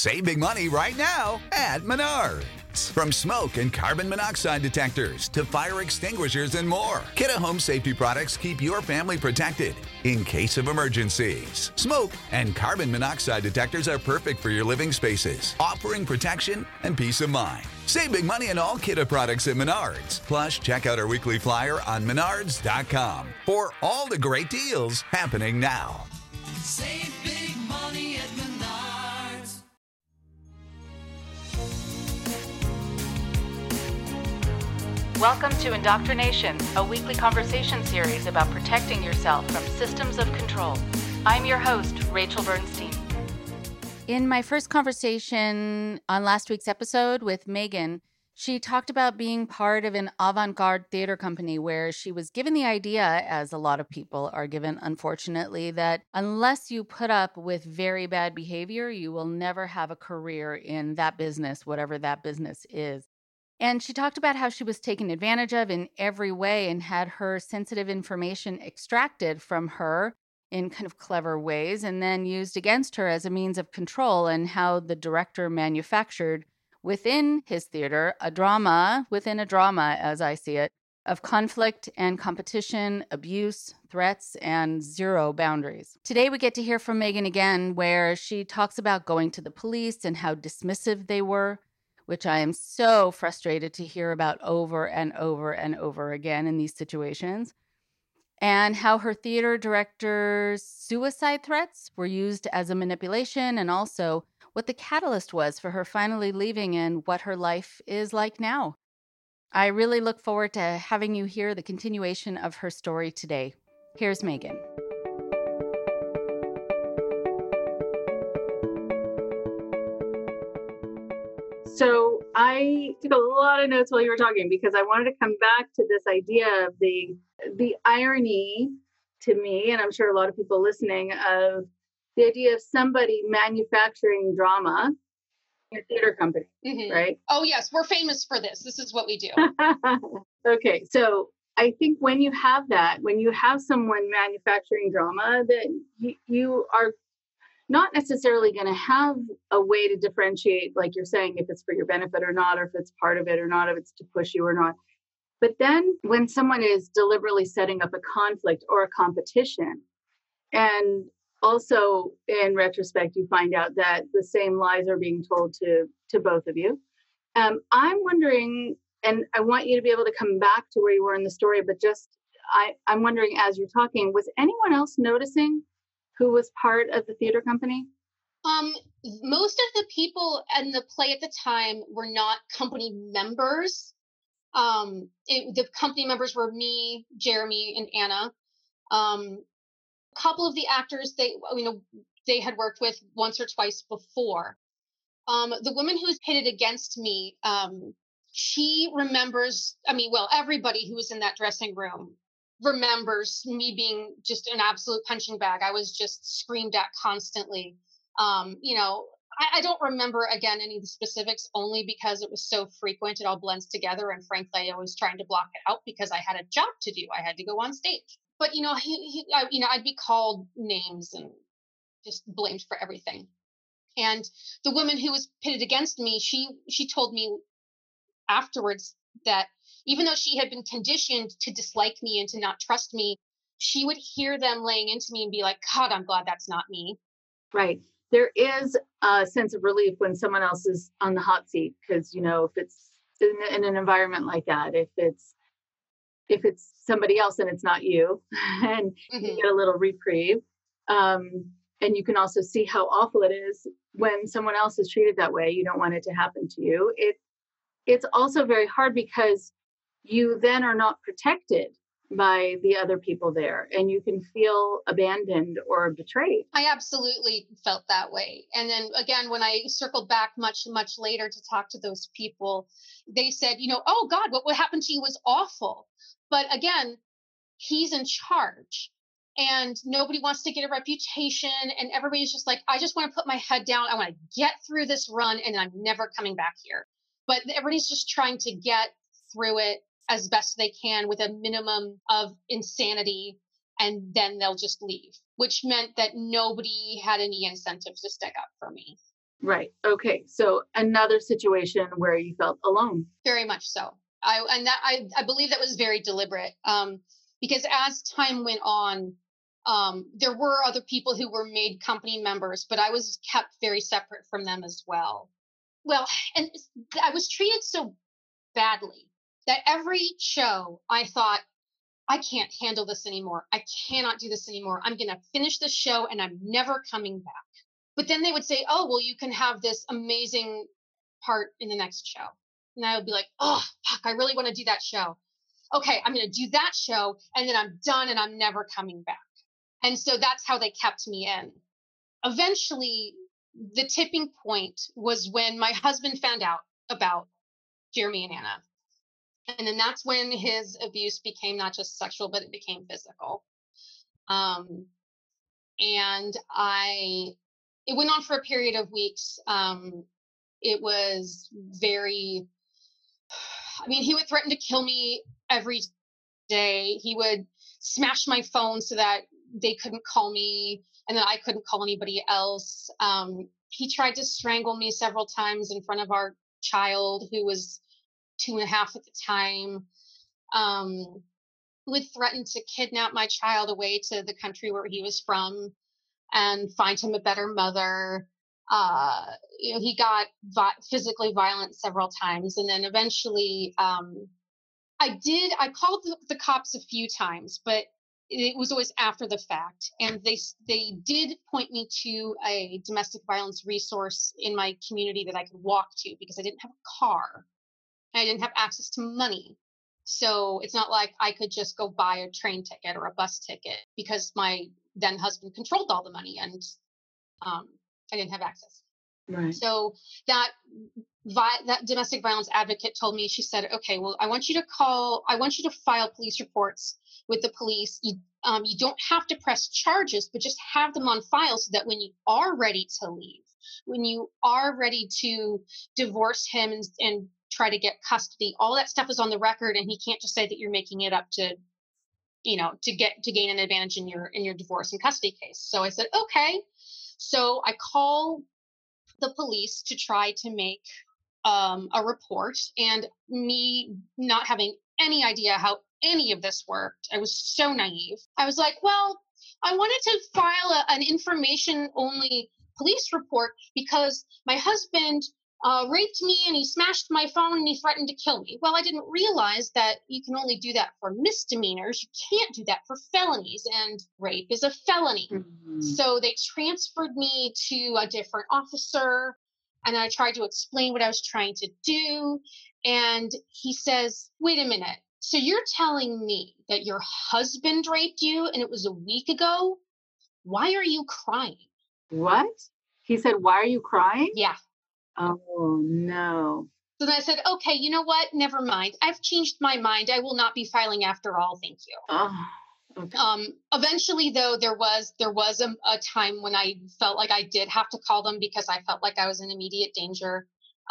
Save big money right now at Menards. From smoke and carbon monoxide detectors to fire extinguishers and more, Kidde Home Safety products keep your family protected in case of emergencies. Smoke and carbon monoxide detectors are perfect for your living spaces, offering protection and peace of mind. Save big money on all Kidde products at Menards. Plus, check out our weekly flyer on menards.com for all the great deals happening now. Save big money at Menards. Welcome to Indoctrination, a weekly conversation series about protecting yourself from systems of control. I'm your host, Rachel Bernstein. In my first conversation on last week's episode with Megan, she talked about being part of an avant-garde theater company where she was given the idea, as a lot of people are given, unfortunately, that unless you put up with very bad behavior, you will never have a career in that business, whatever that business is. And she talked about how she was taken advantage of in every way and had her sensitive information extracted from her in kind of clever ways and then used against her as a means of control, and how the director manufactured within his theater a drama within a drama, as I see it, of conflict and competition, abuse, threats, and zero boundaries. Today we get to hear from Megan again, where she talks about going to the police and how dismissive they were, which I am so frustrated to hear about over and over and over again in these situations, and how her theater director's suicide threats were used as a manipulation, and also what the catalyst was for her finally leaving and what her life is like now. I really look forward to having you hear the continuation of her story today. Here's Megan. So I took a lot of notes while you were talking because I wanted to come back to this idea of the irony to me, and I'm sure a lot of people listening, of the idea of somebody manufacturing drama in a theater company, right? Oh, yes. We're famous for this. This is what we do. Okay. So I think when you have someone manufacturing drama, that you are not necessarily going to have a way to differentiate, like you're saying, if it's for your benefit or not, or if it's part of it or not, if it's to push you or not. But then when someone is deliberately setting up a conflict or a competition, and also in retrospect, you find out that the same lies are being told to both of you. I'm wondering, and I want you to be able to come back to where you were in the story, but I'm wondering, as you're talking, was anyone else noticing who was part of the theater company? Most of the people in the play at the time were not company members. The company members were me, Jeremy, and Anna. A couple of the actors they had worked with once or twice before. The woman who was pitted against me, she remembers. Everybody who was in that dressing room remembers me being just an absolute punching bag. I was just screamed at constantly. I don't remember, again, any of the specifics, only because it was so frequent. It all blends together. And frankly, I was trying to block it out because I had a job to do. I had to go on stage. But, I'd be called names and just blamed for everything. And the woman who was pitted against me, she told me afterwards that even though she had been conditioned to dislike me and to not trust me, she would hear them laying into me and be like, God, I'm glad that's not me. Right. There is a sense of relief when someone else is on the hot seat, because, if it's in an environment like that, if it's somebody else and it's not you, and you get a little reprieve. And you can also see how awful it is when someone else is treated that way. You don't want it to happen to you. It's also very hard because you then are not protected by the other people there, and you can feel abandoned or betrayed. I absolutely felt that way. And then again, when I circled back much, much later to talk to those people, they said, oh God, what happened to you was awful. But again, he's in charge and nobody wants to get a reputation, and everybody's just like, I just want to put my head down. I want to get through this run and I'm never coming back here. But everybody's just trying to get through it as best they can with a minimum of insanity, and then they'll just leave, which meant that nobody had any incentive to stick up for me. Right. Okay. So another situation where you felt alone. Very much so. I believe that was very deliberate. Because as time went on, there were other people who were made company members, but I was kept very separate from them as well. Well, and I was treated so badly that every show I thought, I can't handle this anymore. I cannot do this anymore. I'm going to finish this show and I'm never coming back. But then they would say, oh, well, you can have this amazing part in the next show. And I would be like, oh, fuck, I really want to do that show. Okay, I'm going to do that show and then I'm done and I'm never coming back. And so that's how they kept me in. Eventually, the tipping point was when my husband found out about Jeremy and Anna. And then that's when his abuse became not just sexual, but it became physical. And it went on for a period of weeks. It was very, he would threaten to kill me every day. He would smash my phone so that they couldn't call me and then I couldn't call anybody else. He tried to strangle me several times in front of our child, who was 2.5 at the time. Would threaten to kidnap my child away to the country where he was from and find him a better mother. He got physically violent several times. And then eventually, I called the cops a few times, but it was always after the fact. And they did point me to a domestic violence resource in my community that I could walk to because I didn't have a car. I didn't have access to money. So it's not like I could just go buy a train ticket or a bus ticket because my then husband controlled all the money and I didn't have access. Right. So that domestic violence advocate told me, she said, okay, well, I want you to file police reports with the police. You don't have to press charges, but just have them on file so that when you are ready to leave, when you are ready to divorce him and try to get custody, all that stuff is on the record, and he can't just say that you're making it up to gain an advantage in your divorce and custody case. So I said, okay. So I call the police to try to make a report, and me not having any idea how any of this worked, I was so naive. I was like, well, I wanted to file an information only police report because my husband raped me and he smashed my phone and he threatened to kill me. Well, I didn't realize that you can only do that for misdemeanors. You can't do that for felonies, and rape is a felony. Mm-hmm. So they transferred me to a different officer, and I tried to explain what I was trying to do. And he says, wait a minute. So you're telling me that your husband raped you and it was a week ago? Why are you crying? What? He said, why are you crying? Yeah. Oh, no. So then I said, okay, you know what? Never mind. I've changed my mind. I will not be filing after all. Thank you. Oh, okay. Eventually, though, there was a time when I felt like I did have to call them because I felt like I was in immediate danger.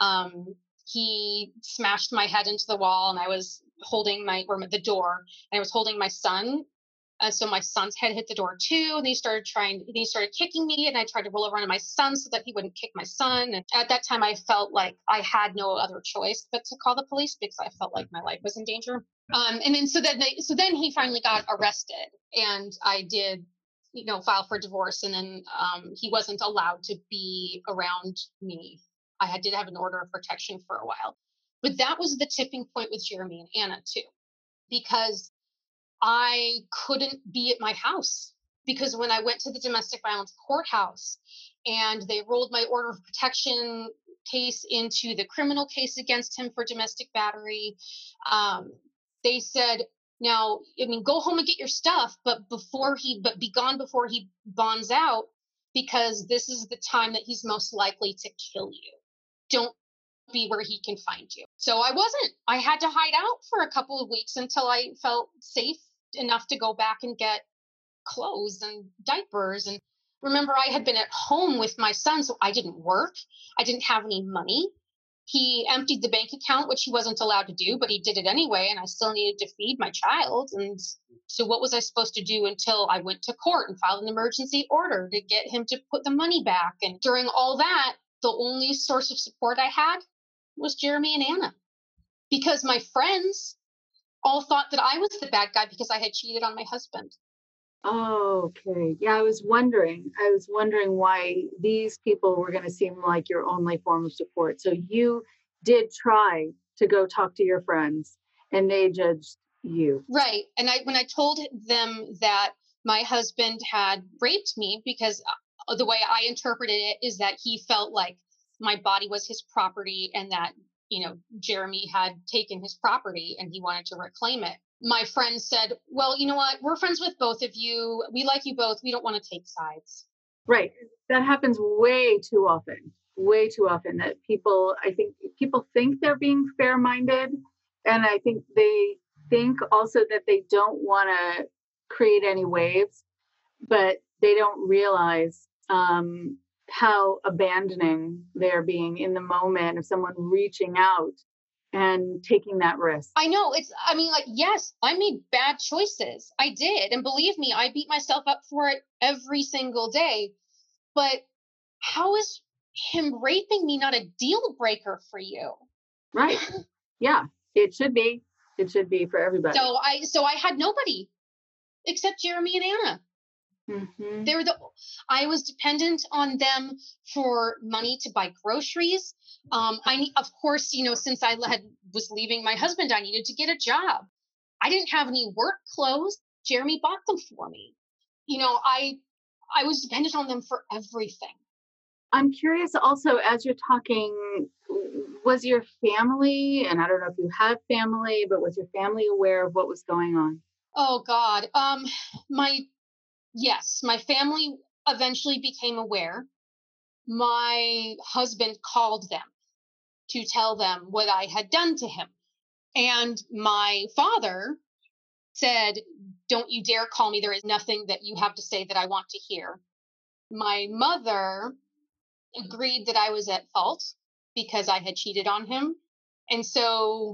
He smashed my head into the wall, and I was holding the door, and I was holding my son. So my son's head hit the door too, and he started kicking me, and I tried to roll over onto my son so that he wouldn't kick my son. And at that time, I felt like I had no other choice but to call the police because I felt like my life was in danger. And then so then he finally got arrested, and I did, file for divorce, and then he wasn't allowed to be around me. I did have an order of protection for a while, but that was the tipping point with Jeremy and Anna too, because I couldn't be at my house, because when I went to the domestic violence courthouse and they rolled my order of protection case into the criminal case against him for domestic battery, they said, now, go home and get your stuff, but be gone before he bonds out, because this is the time that he's most likely to kill you. Don't be where he can find you. So I wasn't. I had to hide out for a couple of weeks until I felt safe enough to go back and get clothes and diapers. And remember, I had been at home with my son, so I didn't work. I didn't have any money. He emptied the bank account, which he wasn't allowed to do, but he did it anyway, and I still needed to feed my child. And so what was I supposed to do until I went to court and filed an emergency order to get him to put the money back? And during all that, the only source of support I had was Jeremy and Anna, because my friends all thought that I was the bad guy because I had cheated on my husband. Oh, okay. Yeah, I was wondering. Why these people were going to seem like your only form of support. So you did try to go talk to your friends and they judged you. Right. And when I told them that my husband had raped me, because the way I interpreted it is that he felt like my body was his property and that, Jeremy had taken his property and he wanted to reclaim it. My friend said, well, you know what? We're friends with both of you. We like you both. We don't want to take sides. Right. That happens way too often that I think people think they're being fair-minded. And I think they think also that they don't want to create any waves, but they don't realize how abandoning they're being in the moment of someone reaching out and taking that risk. I know yes, I made bad choices. I did. And believe me, I beat myself up for it every single day. But how is him raping me not a deal breaker for you? Right. Yeah, it should be. It should be for everybody. So I had nobody except Jeremy and Anna. Mm-hmm. I was dependent on them for money to buy groceries. Of course, since I was leaving my husband, I needed to get a job. I didn't have any work clothes. Jeremy bought them for me. I was dependent on them for everything. I'm curious also, as you're talking, was your family, and I don't know if you had family, but was your family aware of what was going on? Oh God. My family eventually became aware. My husband called them to tell them what I had done to him. And my father said, don't you dare call me. There is nothing that you have to say that I want to hear. My mother agreed that I was at fault because I had cheated on him. And so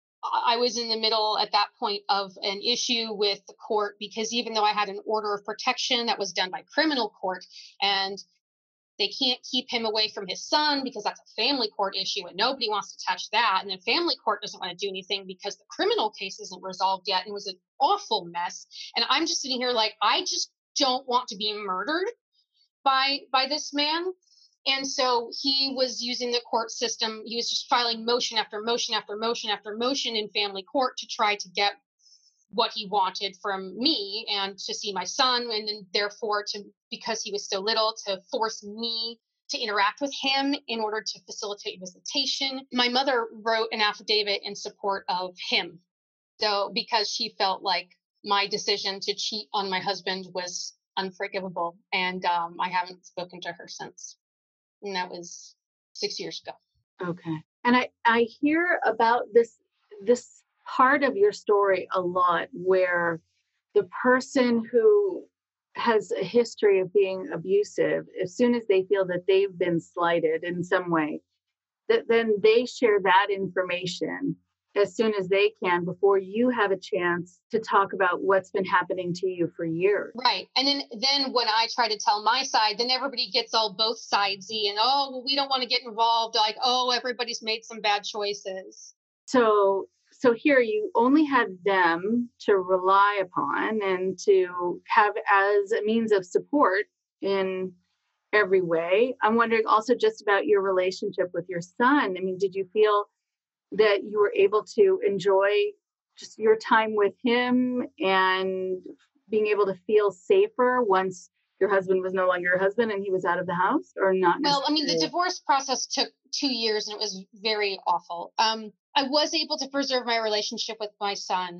I was in the middle at that point of an issue with the court, because even though I had an order of protection that was done by criminal court, and they can't keep him away from his son because that's a family court issue and nobody wants to touch that. And then family court doesn't want to do anything because the criminal case isn't resolved yet. And it was an awful mess. And I'm just sitting here like, I just don't want to be murdered by this man. And so he was using the court system. He was just filing motion after motion after motion after motion in family court to try to get what he wanted from me and to see my son. And then therefore because he was so little, to force me to interact with him in order to facilitate visitation. My mother wrote an affidavit in support of him. So because she felt like my decision to cheat on my husband was unforgivable. And I haven't spoken to her since. And that was 6 years ago. Okay. And I hear about this part of your story a lot, where the person who has a history of being abusive, as soon as they feel that they've been slighted in some way, that then they share that information as soon as they can before you have a chance to talk about what's been happening to you for years. Right. And then when I try to tell my side, then everybody gets all both sidesy and, oh, well, we don't want to get involved. Like, oh, everybody's made some bad choices. So here you only had them to rely upon and to have as a means of support in every way. I'm wondering also just about your relationship with your son. I mean, did you feel that you were able to enjoy just your time with him and being able to feel safer once your husband was no longer your husband and he was out of the house, or not? Well, I mean, the divorce process took 2 years and it was very awful. I was able to preserve my relationship with my son.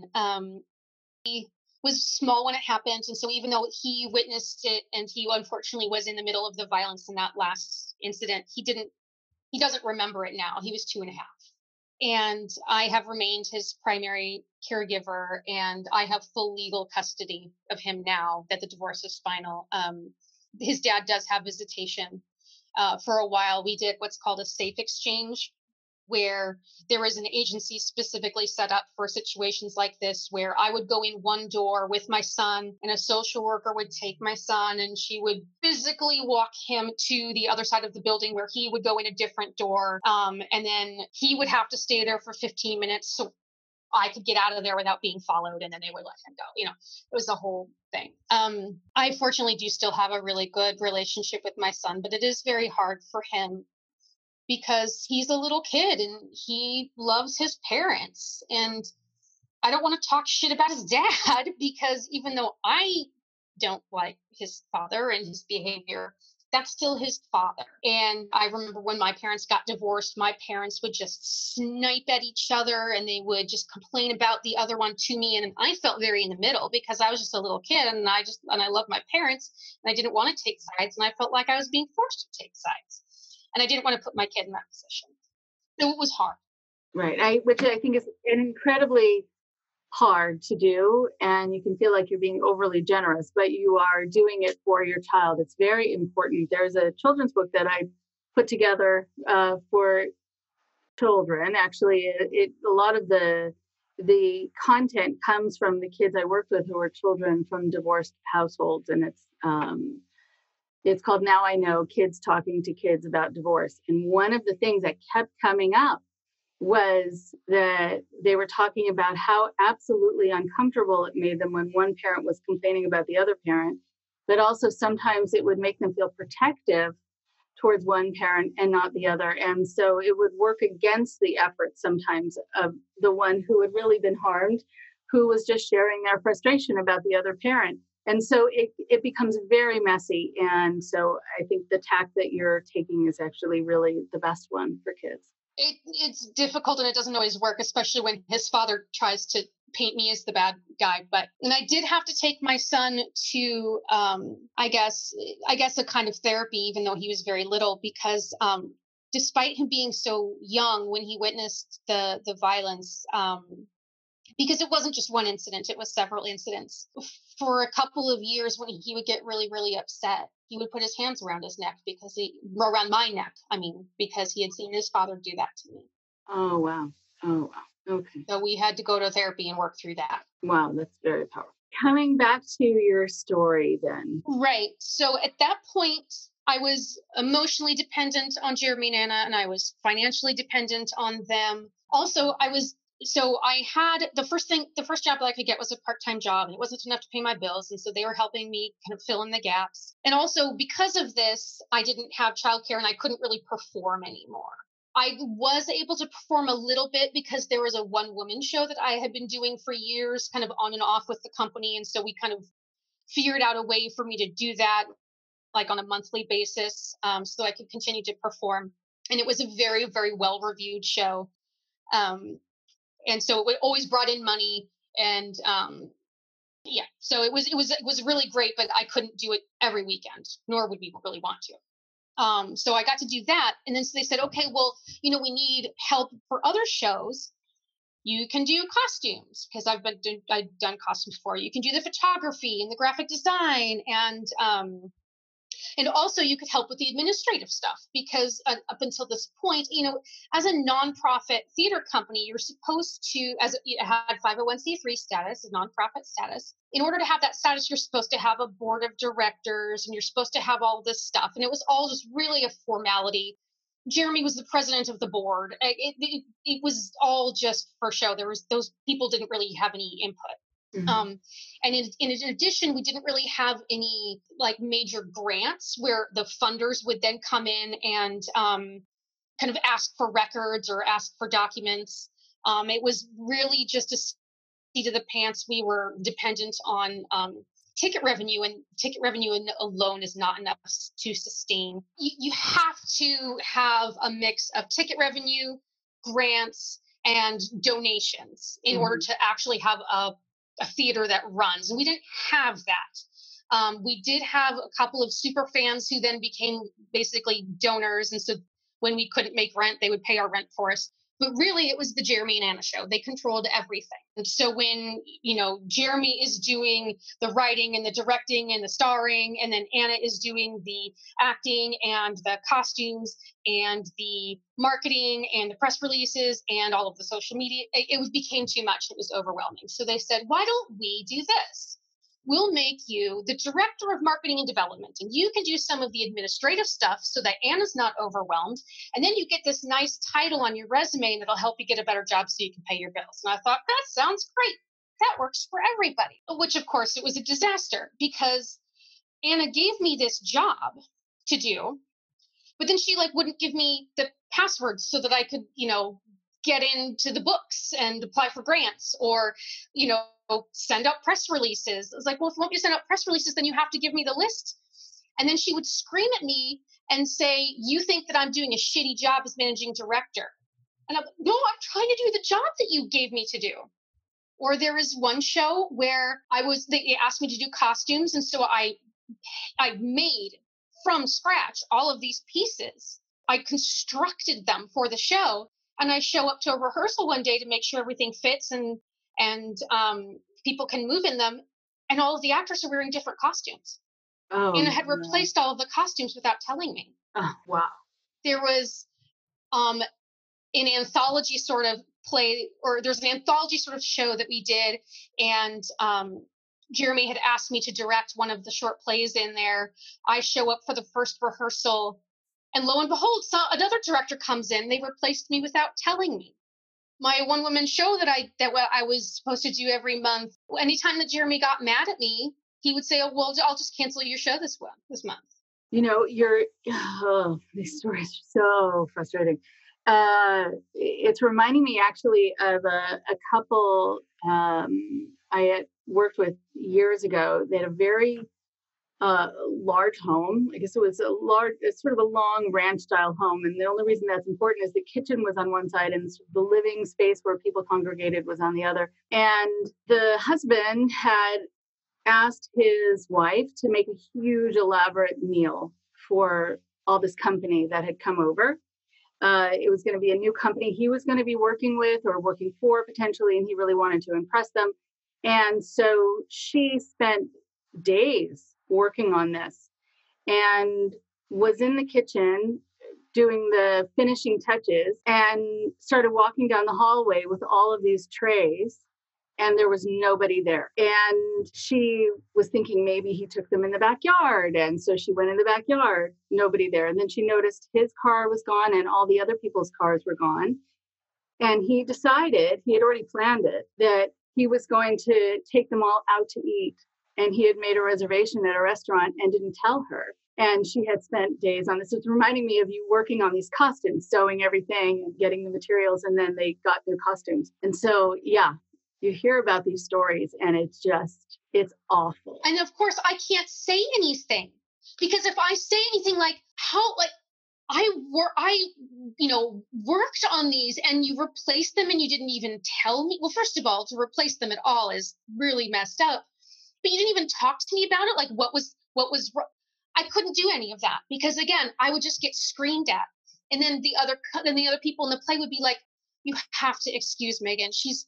He was small when it happened. And so even though he witnessed it and he unfortunately was in the middle of the violence in that last incident, he doesn't remember it now. He was 2.5. And I have remained his primary caregiver, and I have full legal custody of him now that the divorce is final. His dad does have visitation. For a while, we did what's called a safe exchange, where there was an agency specifically set up for situations like this, where I would go in one door with my son and a social worker would take my son and she would physically walk him to the other side of the building where he would go in a different door. And then he would have to stay there for 15 minutes so I could get out of there without being followed, and then they would let him go. It was a whole thing. I fortunately do still have a really good relationship with my son, but it is very hard for him because he's a little kid and he loves his parents. And I don't want to talk shit about his dad because even though I don't like his father and his behavior, that's still his father. And I remember when my parents got divorced, my parents would just snipe at each other and they would just complain about the other one to me. And I felt very in the middle because I was just a little kid and I loved my parents and I didn't want to take sides. And I felt like I was being forced to take sides. And I didn't want to put my kid in that position. So it was hard. Right. Which I think is an incredibly hard to do. And you can feel like you're being overly generous, but you are doing it for your child. It's very important. There's a children's book that I put together for children. Actually, a lot of the content comes from the kids I worked with who are children from divorced households. And it's called Now I Know, Kids Talking to Kids About Divorce. And one of the things that kept coming up was that they were talking about how absolutely uncomfortable it made them when one parent was complaining about the other parent, but also sometimes it would make them feel protective towards one parent and not the other. And so it would work against the efforts sometimes of the one who had really been harmed, who was just sharing their frustration about the other parent. And so it becomes very messy. And so I think the tack that you're taking is actually really the best one for kids. It's difficult and it doesn't always work, especially when his father tries to paint me as the bad guy. And I did have to take my son to, I guess a kind of therapy, even though he was very little, because despite him being so young when he witnessed the violence, because it wasn't just one incident, it was several incidents. For a couple of years when he would get really, really upset, he would put his hands around his neck around my neck, because he had seen his father do that to me. Oh, wow. Okay. So we had to go to therapy and work through that. Wow, that's very powerful. Coming back to your story then. Right. So at that point, I was emotionally dependent on Jeremy and Anna, and I was financially dependent on them. Also, so I had the first job that I could get was a part-time job, and it wasn't enough to pay my bills. And so they were helping me kind of fill in the gaps. And also because of this, I didn't have childcare and I couldn't really perform anymore. I was able to perform a little bit because there was a one-woman show that I had been doing for years, kind of on and off with the company. And so we kind of figured out a way for me to do that, like on a monthly basis, so I could continue to perform. And it was a very, very well-reviewed show. And so it always brought in money, and so it was really great, but I couldn't do it every weekend, nor would we really want to. So I got to do that, and then so they said, okay, well, we need help for other shows. You can do costumes because I've done costumes before. You can do the photography and the graphic design, and also you could help with the administrative stuff because up until this point, as a nonprofit theater company, you're supposed to, it had 501c3 status, a nonprofit status. In order to have that status, you're supposed to have a board of directors and you're supposed to have all this stuff. And it was all just really a formality. Jeremy was the president of the board. It was all just for show. Those people didn't really have any input. Mm-hmm. And in addition, we didn't really have any like major grants where the funders would then come in and kind of ask for records or ask for documents. It was really just a seat of the pants. We were dependent on ticket revenue, and ticket revenue alone is not enough to sustain. You have to have a mix of ticket revenue, grants, and donations in order to actually have a theater that runs. And we didn't have that. We did have a couple of super fans who then became basically donors. And so when we couldn't make rent, they would pay our rent for us. But really, it was the Jeremy and Anna show. They controlled everything. And so when, Jeremy is doing the writing and the directing and the starring, and then Anna is doing the acting and the costumes and the marketing and the press releases and all of the social media, it became too much. It was overwhelming. So they said, why don't we do this? We'll make you the director of marketing and development, and you can do some of the administrative stuff so that Anna's not overwhelmed. And then you get this nice title on your resume that'll help you get a better job so you can pay your bills. And I thought, that sounds great. That works for everybody. Which, of course, it was a disaster because Anna gave me this job to do, but then she wouldn't give me the passwords so that I could, get into the books and apply for grants or, send out press releases. I was like, well, if you want me to send out press releases, then you have to give me the list. And then she would scream at me and say, you think that I'm doing a shitty job as managing director. And I'm like, no, I'm trying to do the job that you gave me to do. Or there was one show where they asked me to do costumes. And so I made from scratch all of these pieces. I constructed them for the show. And I show up to a rehearsal one day to make sure everything fits and people can move in them. And all of the actors are wearing different costumes. Oh, and I had replaced all of the costumes without telling me. Oh, wow. There was an anthology sort of play, or there's an anthology sort of show that we did. And Jeremy had asked me to direct one of the short plays in there. I show up for the first rehearsal. And lo and behold, another director comes in. They replaced me without telling me. My one-woman show that I was supposed to do every month. Anytime that Jeremy got mad at me, he would say, "Oh, well, I'll just cancel your show this month." These stories are so frustrating. It's reminding me actually of a couple I had worked with years ago. They had a very large home. I guess it's sort of a long ranch style home. And the only reason that's important is the kitchen was on one side and the living space where people congregated was on the other. And the husband had asked his wife to make a huge elaborate meal for all this company that had come over. It was going to be a new company he was going to be working with or working for potentially, and he really wanted to impress them. And so she spent days working on this and was in the kitchen doing the finishing touches and started walking down the hallway with all of these trays, and there was nobody there. And she was thinking maybe he took them in the backyard. And so she went in the backyard, nobody there. And then she noticed his car was gone and all the other people's cars were gone. And he decided, he had already planned it, that he was going to take them all out to eat. And he had made a reservation at a restaurant and didn't tell her. And she had spent days on this. It's reminding me of you working on these costumes, sewing everything and getting the materials, and then they got their costumes. And so, yeah, you hear about these stories and it's awful. And of course, I can't say anything because if I say anything I worked on these and you replaced them and you didn't even tell me. Well, first of all, to replace them at all is really messed up. But you didn't even talk to me about it. Like what was I couldn't do any of that because again, I would just get screamed at. And then the other people in the play would be like, you have to excuse Megan. She's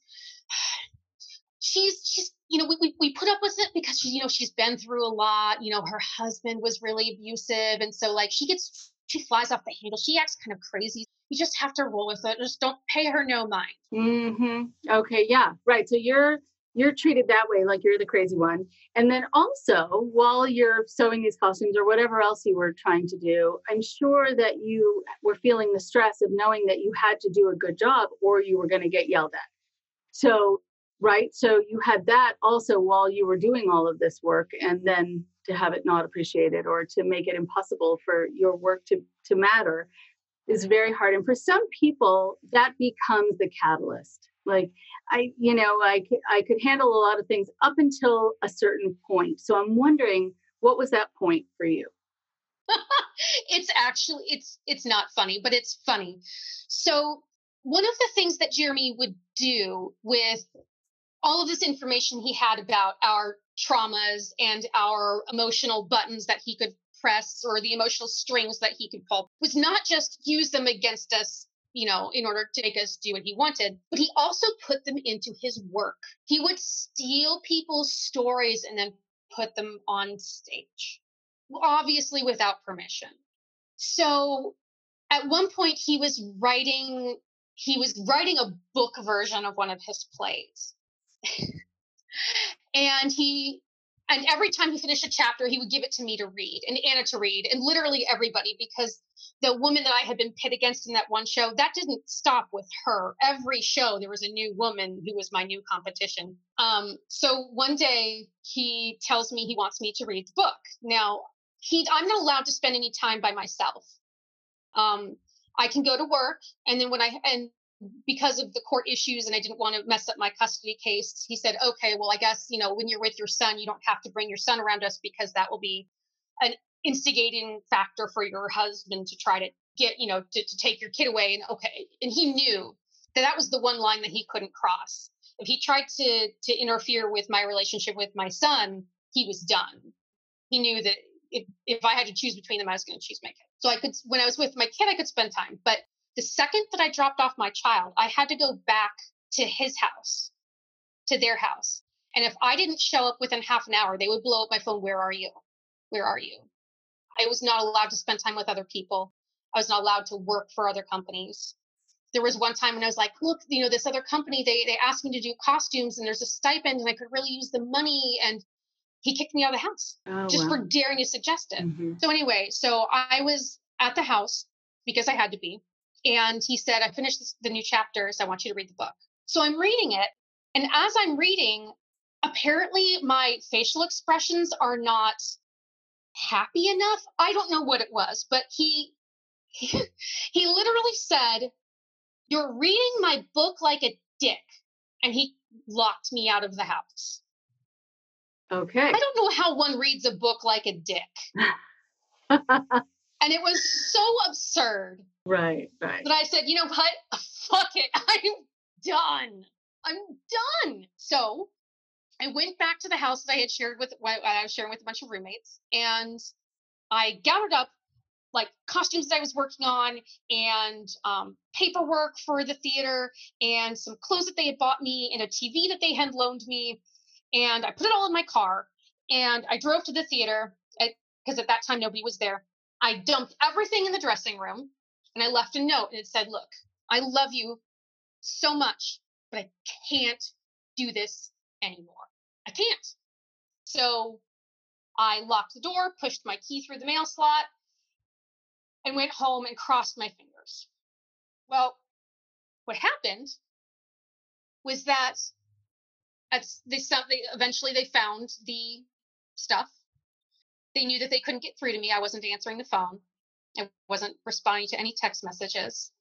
we put up with it because she's been through a lot. Her husband was really abusive. And so she flies off the handle. She acts kind of crazy. You just have to roll with it. Just don't pay her no mind. Mm-hmm. Okay. Yeah. Right. So you're treated that way, like you're the crazy one. And then also, while you're sewing these costumes or whatever else you were trying to do, I'm sure that you were feeling the stress of knowing that you had to do a good job or you were going to get yelled at. So, right. So you had that also while you were doing all of this work, and then to have it not appreciated or to make it impossible for your work to matter is very hard. And for some people, that becomes the catalyst. Like I could handle a lot of things up until a certain point. So I'm wondering, what was that point for you? It's not funny, but it's funny. So one of the things that Jeremy would do with all of this information he had about our traumas and our emotional buttons that he could press or the emotional strings that he could pull was not just use them against us in order to make us do what he wanted. But he also put them into his work. He would steal people's stories and then put them on stage, obviously without permission. So at one point he was writing a book version of one of his plays. And every time he finished a chapter, he would give it to me to read and Anna to read, and literally everybody, because the woman that I had been pit against in that one show, that didn't stop with her. Every show, there was a new woman who was my new competition. So one day he tells me he wants me to read the book. Now, I'm not allowed to spend any time by myself. I can go to work, and then because of the court issues and I didn't want to mess up my custody case, he said, okay, well, I guess, when you're with your son, you don't have to bring your son around us because that will be an instigating factor for your husband to try to get, to take your kid away. And okay. And he knew that was the one line that he couldn't cross. If he tried to interfere with my relationship with my son, he was done. He knew that if I had to choose between them, I was going to choose my kid. So when I was with my kid, I could spend time. But the second that I dropped off my child, I had to go back to his house, to their house. And if I didn't show up within half an hour, they would blow up my phone. Where are you? Where are you? I was not allowed to spend time with other people. I was not allowed to work for other companies. There was one time when I was like, look, this other company, they asked me to do costumes and there's a stipend and I could really use the money. And he kicked me out of the house for daring to suggest it. Mm-hmm. So anyway, I was at the house because I had to be. And he said, I finished the new chapters. I want you to read the book. So I'm reading it. And as I'm reading, apparently my facial expressions are not happy enough. I don't know what it was, but he literally said, you're reading my book like a dick. And he locked me out of the house. Okay. I don't know how one reads a book like a dick. And it was so absurd. Right. But I said, you know what? Fuck it. I'm done. So I went back to the house that I was sharing with a bunch of roommates, and I gathered up like costumes that I was working on and paperwork for the theater and some clothes that they had bought me and a TV that they had loaned me. And I put it all in my car and I drove to the theater because at that time nobody was there. I dumped everything in the dressing room and I left a note and it said, look, I love you so much, but I can't do this anymore. I can't. So I locked the door, pushed my key through the mail slot, and went home and crossed my fingers. Well, what happened was that eventually they found the stuff. They knew that they couldn't get through to me. I wasn't answering the phone. I wasn't responding to any text messages.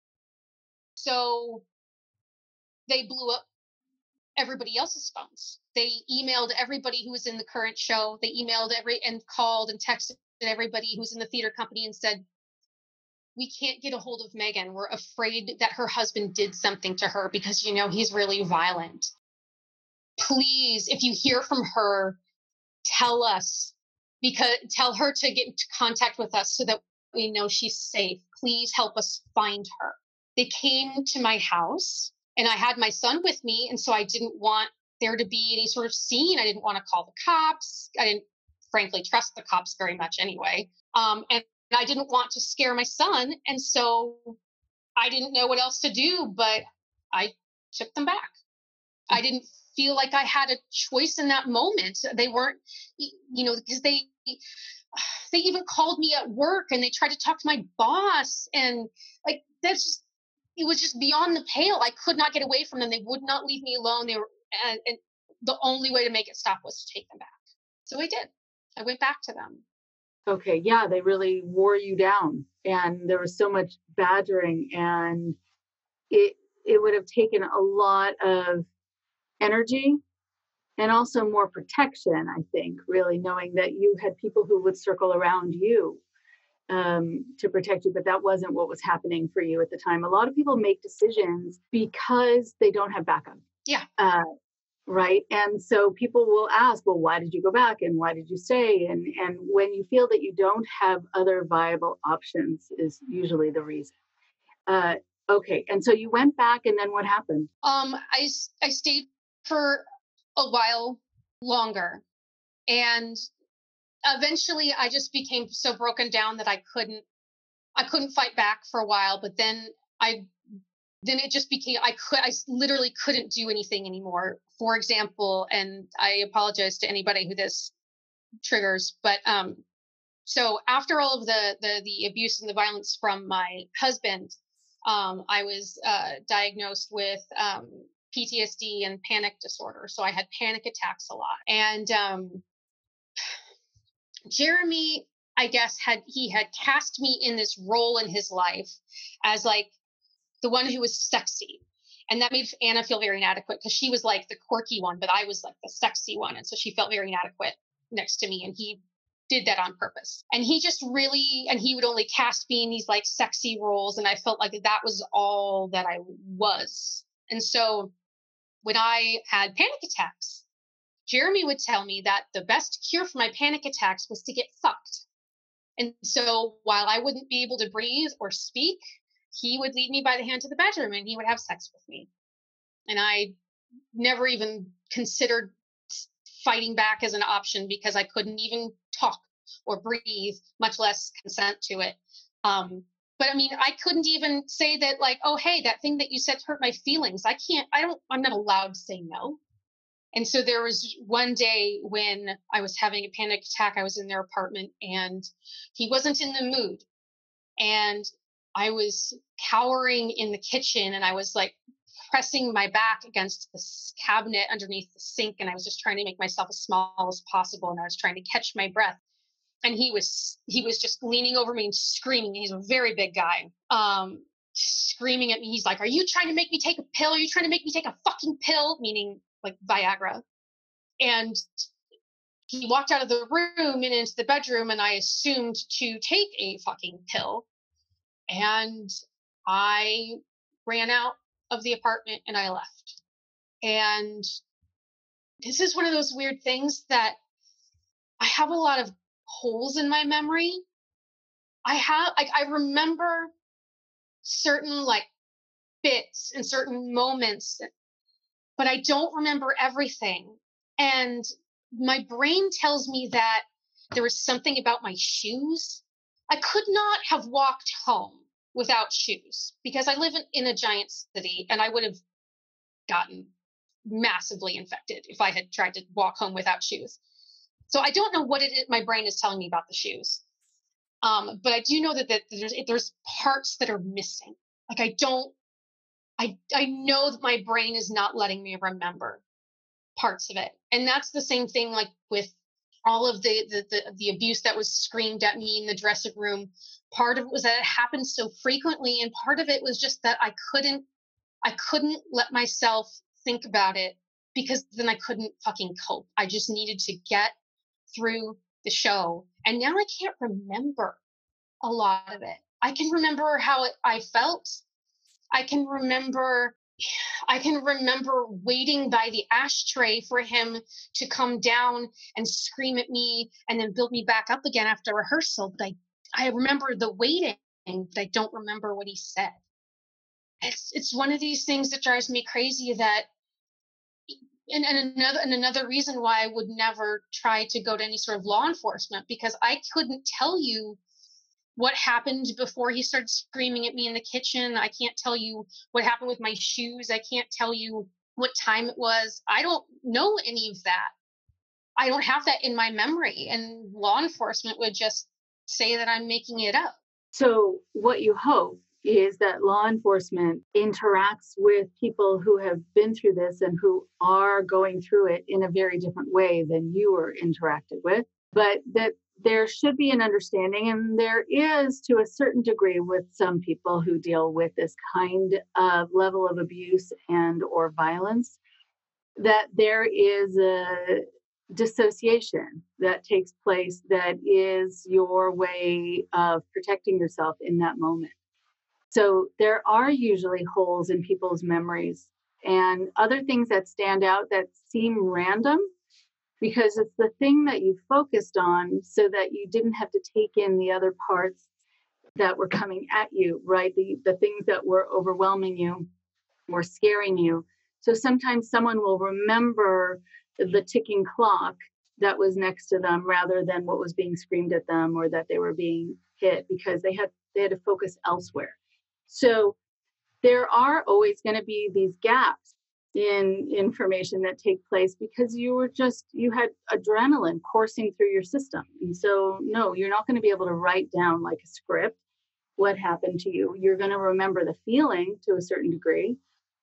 So they blew up everybody else's phones. They emailed everybody who was in the current show. They emailed and called and texted everybody who's in the theater company and said, we can't get a hold of Megan. We're afraid that her husband did something to her because, he's really violent. Please, if you hear from her, tell us, tell her to get into contact with us so that we know she's safe. Please help us find her. They came to my house and I had my son with me. And so I didn't want there to be any sort of scene. I didn't want to call the cops. I didn't frankly trust the cops very much anyway. And I didn't want to scare my son. And so I didn't know what else to do, but I took them back. I didn't feel like I had a choice in that moment. They weren't, because they even called me at work and they tried to talk to my boss. And like, it was just beyond the pale. I could not get away from them. They would not leave me alone. And the only way to make it stop was to take them back. So I did. I went back to them. Okay. Yeah. They really wore you down and there was so much badgering and it would have taken a lot of energy and also more protection, I think, really knowing that you had people who would circle around you to protect you, but that wasn't what was happening for you at the time. A lot of people make decisions because they don't have backup. Yeah. Right. And so people will ask, well, why did you go back and why did you stay? And when you feel that you don't have other viable options is usually the reason. Okay. And so you went back, and then what happened? I stayed for a while longer, and eventually I just became so broken down that I couldn't fight back for a while. But then it just became, I literally couldn't do anything anymore. For example, and I apologize to anybody who this triggers, but so after all of the abuse and the violence from my husband, I was diagnosed with PTSD and panic disorder. So I had panic attacks a lot. And Jeremy, I guess, had cast me in this role in his life as like the one who was sexy. And that made Anna feel very inadequate because she was like the quirky one, but I was like the sexy one. And so she felt very inadequate next to me. And he did that on purpose. And he would only cast me in these like sexy roles. And I felt like that was all that I was. And so when I had panic attacks, Jeremy would tell me that the best cure for my panic attacks was to get fucked. And so while I wouldn't be able to breathe or speak, he would lead me by the hand to the bedroom and he would have sex with me. And I never even considered fighting back as an option because I couldn't even talk or breathe, much less consent to it. But I mean, I couldn't even say that like, oh, hey, that thing that you said hurt my feelings. I'm not allowed to say no. And so there was one day when I was having a panic attack. I was in their apartment and he wasn't in the mood. And I was cowering in the kitchen and I was like pressing my back against this cabinet underneath the sink. And I was just trying to make myself as small as possible. And I was trying to catch my breath. And he was just leaning over me and screaming. He's a very big guy, screaming at me. He's like, are you trying to make me take a pill? Are you trying to make me take a fucking pill? Meaning like Viagra. And he walked out of the room and into the bedroom and I assumed to take a fucking pill. And I ran out of the apartment and I left. And this is one of those weird things that I have a lot of holes in my memory. I remember certain like bits and certain moments, but I don't remember everything. And my brain tells me that there was something about my shoes. I could not have walked home without shoes because I live in a giant city and I would have gotten massively infected if I had tried to walk home without shoes. So I don't know what it is my brain is telling me about the shoes. But I do know that there's parts that are missing. Like I know that my brain is not letting me remember parts of it. And that's the same thing like with all of the abuse that was screamed at me in the dressing room. Part of it was that it happened so frequently. And part of it was just that I couldn't let myself think about it because then I couldn't fucking cope. I just needed to get through the show. And now I can't remember a lot of it. I can remember how I felt. I can remember waiting by the ashtray for him to come down and scream at me and then build me back up again after rehearsal. But I remember the waiting, but I don't remember what he said. It's one of these things that drives me crazy that, and another reason why I would never try to go to any sort of law enforcement, because I couldn't tell you what happened before he started screaming at me in the kitchen. I can't tell you what happened with my shoes. I can't tell you what time it was. I don't know any of that. I don't have that in my memory. And law enforcement would just say that I'm making it up. So what you hope is that law enforcement interacts with people who have been through this and who are going through it in a very different way than you were interacted with, but that there should be an understanding, and there is to a certain degree with some people who deal with this kind of level of abuse and or violence, that there is a dissociation that takes place that is your way of protecting yourself in that moment. So there are usually holes in people's memories and other things that stand out that seem random, because it's the thing that you focused on so that you didn't have to take in the other parts that were coming at you, right? The things that were overwhelming you or scaring you. So sometimes someone will remember the ticking clock that was next to them rather than what was being screamed at them or that they were being hit, because they had to focus elsewhere. So there are always going to be these gaps in information that take place because you had adrenaline coursing through your system. And so, no, you're not going to be able to write down like a script what happened to you. You're going to remember the feeling to a certain degree.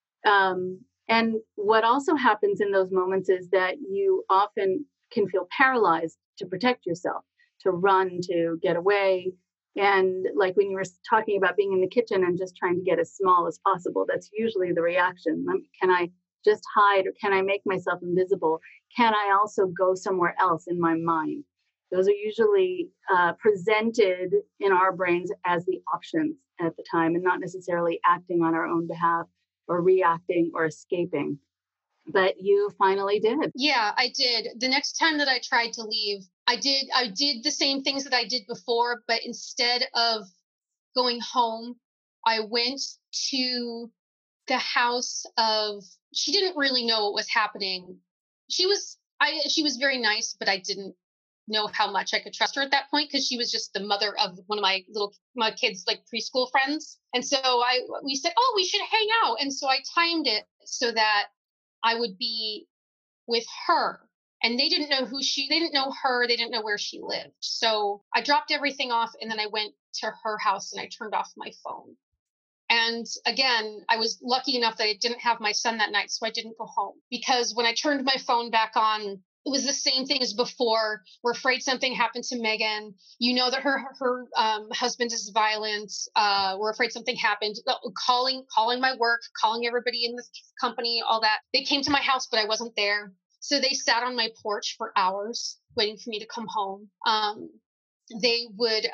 And what also happens in those moments is that you often can feel paralyzed to protect yourself, to run, to get away. And like when you were talking about being in the kitchen and just trying to get as small as possible, that's usually the reaction. Can I just hide, or can I make myself invisible? Can I also go somewhere else in my mind? Those are usually presented in our brains as the options at the time, and not necessarily acting on our own behalf or reacting or escaping. But you finally did. Yeah, I did. The next time that I tried to leave, I did the same things that I did before, but instead of going home, I went to the house of, she didn't really know what was happening. She was very nice, but I didn't know how much I could trust her at that point, because she was just the mother of one of my kids' like preschool friends. And so we said, oh, we should hang out. And so I timed it so that I would be with her, and they didn't know they didn't know her. They didn't know where she lived. So I dropped everything off, and then I went to her house and I turned off my phone. And again, I was lucky enough that I didn't have my son that night, so I didn't go home, because when I turned my phone back on, it was the same thing as before. We're afraid something happened to Megan. You know that her husband is violent. We're afraid something happened. Calling my work, calling everybody in the company, all that. They came to my house, but I wasn't there. So they sat on my porch for hours waiting for me to come home. They would,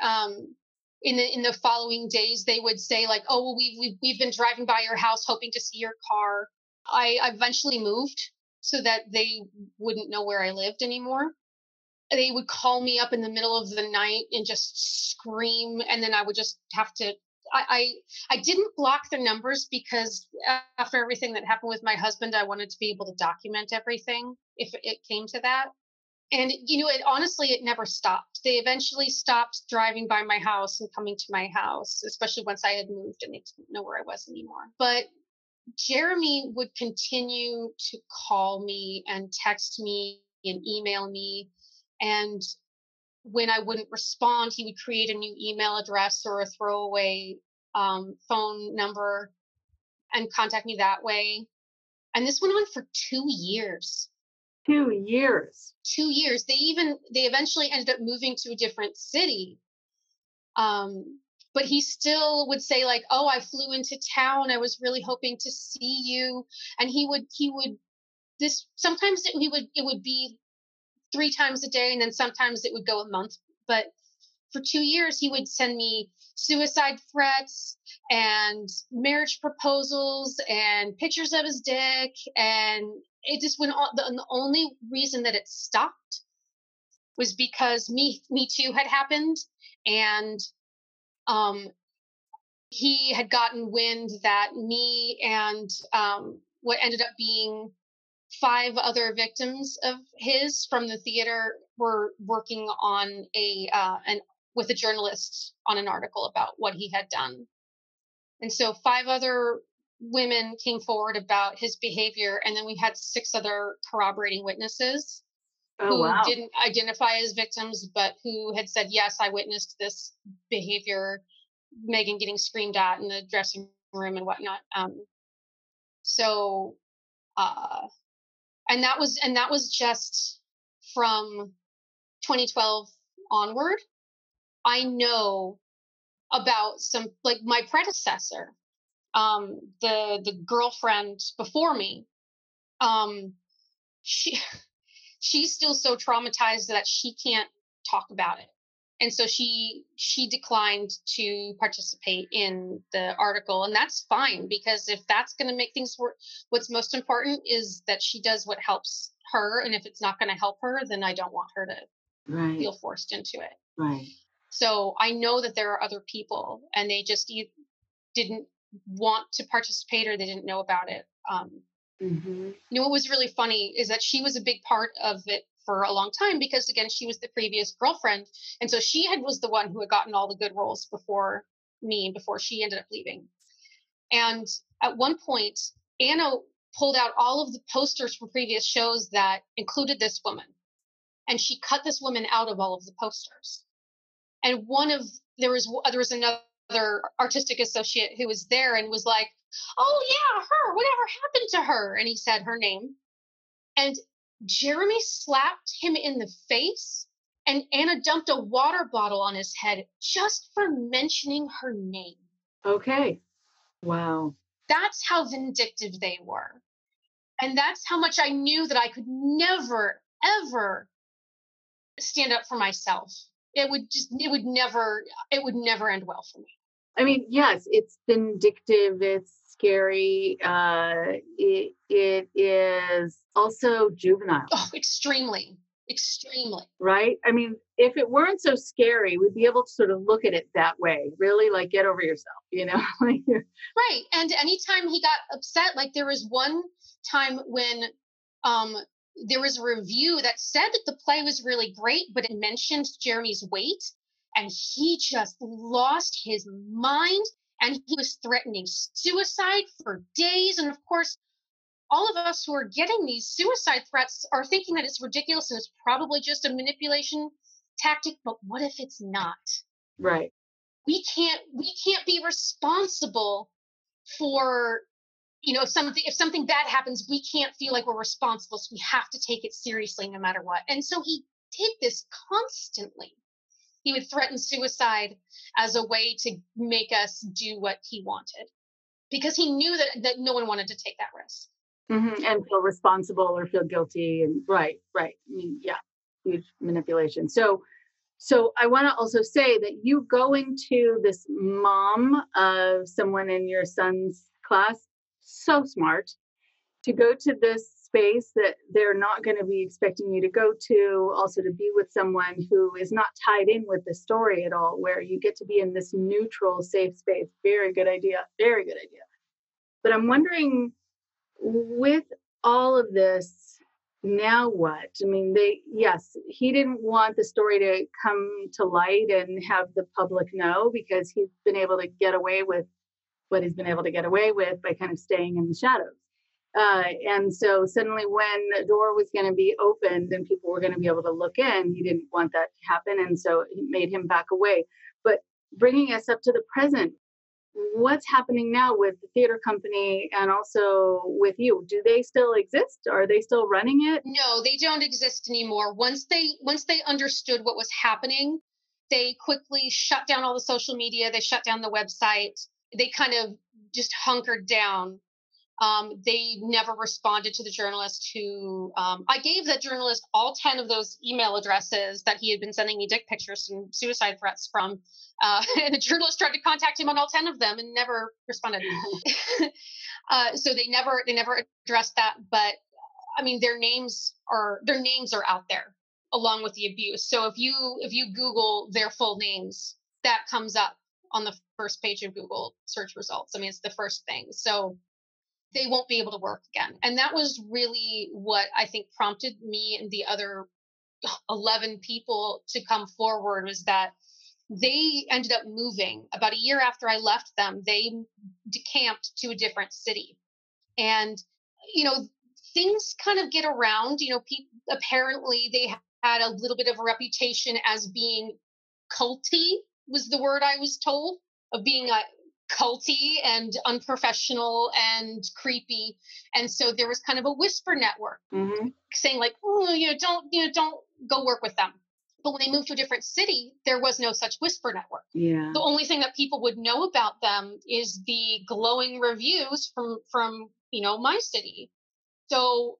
in the following days, they would say like, oh, well, we've been driving by your house hoping to see your car. I eventually moved so that they wouldn't know where I lived anymore. They would call me up in the middle of the night and just scream. And then I would just have to, I didn't block their numbers, because after everything that happened with my husband, I wanted to be able to document everything if it came to that. And, honestly, it never stopped. They eventually stopped driving by my house and coming to my house, especially once I had moved and they didn't know where I was anymore. But Jeremy would continue to call me and text me and email me. And when I wouldn't respond, he would create a new email address or a throwaway phone number and contact me that way. And this went on for 2 years. 2 years. 2 years. They eventually ended up moving to a different city. But he still would say like, oh, I flew into town. I was really hoping to see you. And sometimes it would be 3 times a day, and then sometimes it would go a month. But for 2 years, he would send me suicide threats and marriage proposals and pictures of his dick. And it just went on. The only reason that it stopped was because Me Too had happened. And he had gotten wind that me and what ended up being 5 other victims of his from the theater were working on with a journalist on an article about what he had done. And so 5 other women came forward about his behavior, and then we had 6 other corroborating witnesses who didn't identify as victims, but who had said, yes, I witnessed this behavior, Megan getting screamed at in the dressing room and whatnot. And that was just from 2012 onward. I know about some, like my predecessor, the girlfriend before me, she's still so traumatized that she can't talk about it. And so she declined to participate in the article. And that's fine, because if that's going to make things work, what's most important is that she does what helps her. And if it's not going to help her, then I don't want her to feel forced into it. Right. So I know that there are other people, and they just didn't want to participate, or they didn't know about it. You know, what was really funny is that she was a big part of it for a long time, because again, she was the previous girlfriend. And so she was the one who had gotten all the good roles before me, before she ended up leaving. And at one point, Anna pulled out all of the posters from previous shows that included this woman. And she cut this woman out of all of the posters. And there was another artistic associate who was there and was like, "Oh yeah, her, whatever happened to her?" And he said her name. And Jeremy slapped him in the face, and Anna dumped a water bottle on his head just for mentioning her name. Okay. Wow. That's how vindictive they were. And that's how much I knew that I could never, ever stand up for myself. It would never end well for me. I mean, yes, it's vindictive, it's scary. It is also juvenile. Oh, extremely. Right? I mean, if it weren't so scary, we'd be able to sort of look at it that way. Really, like, get over yourself, you know? Right. And anytime he got upset, like there was one time when there was a review that said that the play was really great, but it mentioned Jeremy's weight, and he just lost his mind, and he was threatening suicide for days. And of course, all of us who are getting these suicide threats are thinking that it's ridiculous and it's probably just a manipulation tactic. But what if it's not? Right. We can't be responsible for, you know, if something bad happens, we can't feel like we're responsible. So we have to take it seriously no matter what. And so he did this constantly. He would threaten suicide as a way to make us do what he wanted, because he knew that no one wanted to take that risk. And feel responsible or feel guilty. And right. I mean, yeah, huge manipulation. So I want to also say that you going to this mom of someone in your son's class, so smart, to go to this space that they're not going to be expecting you to go to, also to be with someone who is not tied in with the story at all, where you get to be in this neutral, safe space. Very good idea. But I'm wondering, with all of this, now what? I mean, he didn't want the story to come to light and have the public know, because he's been able to get away with what he's been able to get away with by kind of staying in the shadows. And so suddenly when the door was going to be opened and people were going to be able to look in, he didn't want that to happen. And so it made him back away. But bringing us up to the present, what's happening now with the theater company and also with you? Do they still exist? Are they still running it? No, they don't exist anymore. Once they understood what was happening, they quickly shut down all the social media. They shut down the website. They kind of just hunkered down. They never responded to the journalist who, I gave that journalist all 10 of those email addresses that he had been sending me dick pictures and suicide threats from. And the journalist tried to contact him on all 10 of them and never responded. So they never addressed that. But I mean, their names are out there along with the abuse. So if you Google their full names, that comes up on the first page of Google search results. I mean, it's the first thing. So they won't be able to work again. And that was really what I think prompted me and the other 11 people to come forward, was that they ended up moving. About a year after I left them, they decamped to a different city. And, you know, things kind of get around. You know, apparently they had a little bit of a reputation as being culty, was the word I was told, of being culty and unprofessional and creepy. And so there was kind of a whisper network saying like, oh, don't go work with them. But when they moved to a different city, there was no such whisper network. Yeah. The only thing that people would know about them is the glowing reviews from my city. So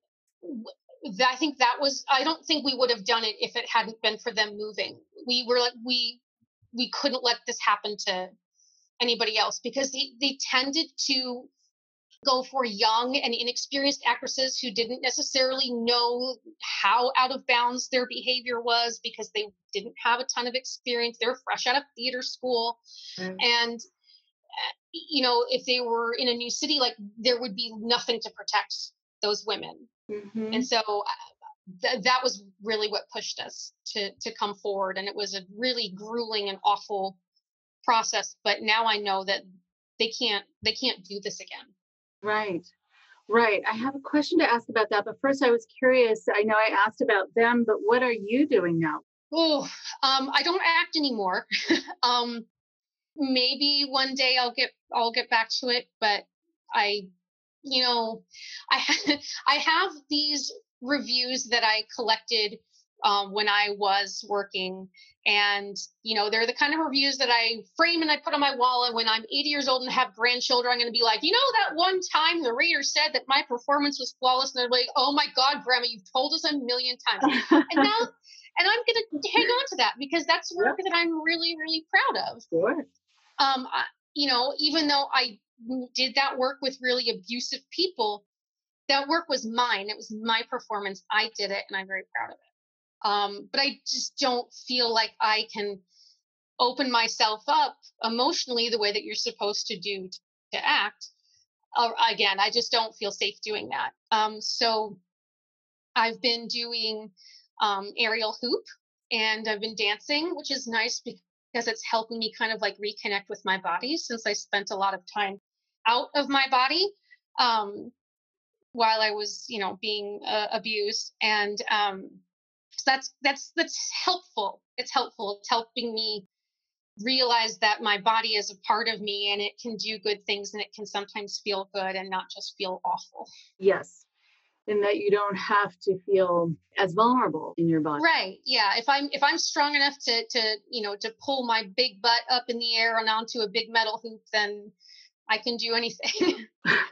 I think I don't think we would have done it if it hadn't been for them moving. We were like, we couldn't let this happen to anybody else, because they tended to go for young and inexperienced actresses who didn't necessarily know how out of bounds their behavior was because they didn't have a ton of experience. They're fresh out of theater school. And, if they were in a new city, like there would be nothing to protect those women. And so that was really what pushed us to come forward. And it was a really grueling and awful process. But now I know that they can't do this again. Right. I have a question to ask about that, but first I was curious. I know I asked about them, but what are you doing now? I don't act anymore. Maybe one day I'll get back to it, but I have these reviews that I collected when I was working. And, they're the kind of reviews that I frame and I put on my wall. And when I'm 80 years old and have grandchildren, I'm going to be like, that one time the reader said that my performance was flawless. And they're like, oh my God, Grandma, you've told us a million times. And I'm going to hang on to that because that's work that I'm really, really proud of. Sure. Even though I did that work with really abusive people, that work was mine. It was my performance. I did it and I'm very proud of it. But I just don't feel like I can open myself up emotionally the way that you're supposed to do to act. Again, I just don't feel safe doing that. So I've been doing aerial hoop and I've been dancing, which is nice because it's helping me kind of like reconnect with my body since I spent a lot of time out of my body while I was, being abused. And so that's helpful. It's helpful. It's helping me realize that my body is a part of me and it can do good things and it can sometimes feel good and not just feel awful. Yes. And that you don't have to feel as vulnerable in your body. Right. Yeah. If I'm strong enough to pull my big butt up in the air and onto a big metal hoop, then I can do anything.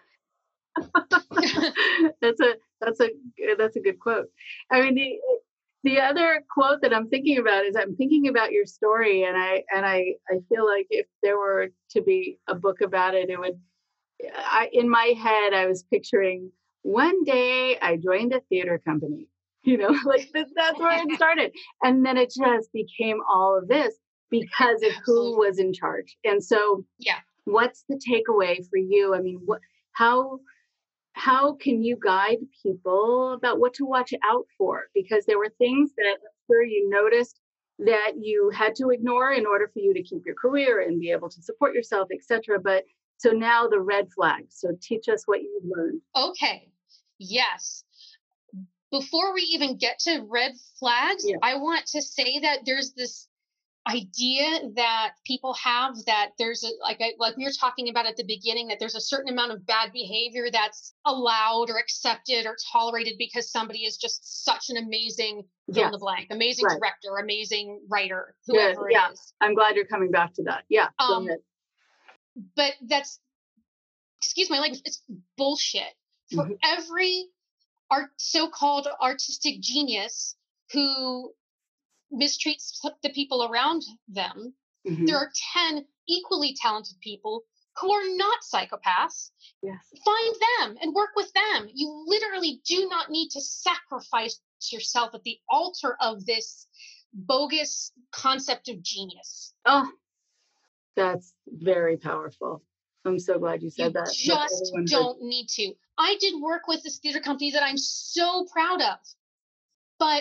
That's a good quote. I mean, the other quote that I'm thinking about is I'm thinking about your story, and I feel like if there were to be a book about it, in my head I was picturing one day I joined a theater company, like that's where it started, and then it just became all of this because of who was in charge. And so, what's the takeaway for you? I mean, how can you guide people about what to watch out for? Because there were things that I'm sure you noticed that you had to ignore in order for you to keep your career and be able to support yourself, etc. But so now the red flags. So teach us what you've learned. Okay. Yes. Before we even get to red flags, I want to say that there's this idea that people have that there's like we were talking about at the beginning, that there's a certain amount of bad behavior that's allowed or accepted or tolerated because somebody is just such an amazing fill in the blank, amazing director, amazing writer, whoever it is. I'm glad you're coming back to that. Yeah. But that's, excuse my language, it's bullshit. For every so-called artistic genius who mistreats the people around them, there are 10 equally talented people who are not psychopaths. Yes. Find them and work with them. You literally do not need to sacrifice yourself at the altar of this bogus concept of genius. Oh, that's very powerful. I'm so glad you said that. You just don't need to. I did work with this theater company that I'm so proud of, but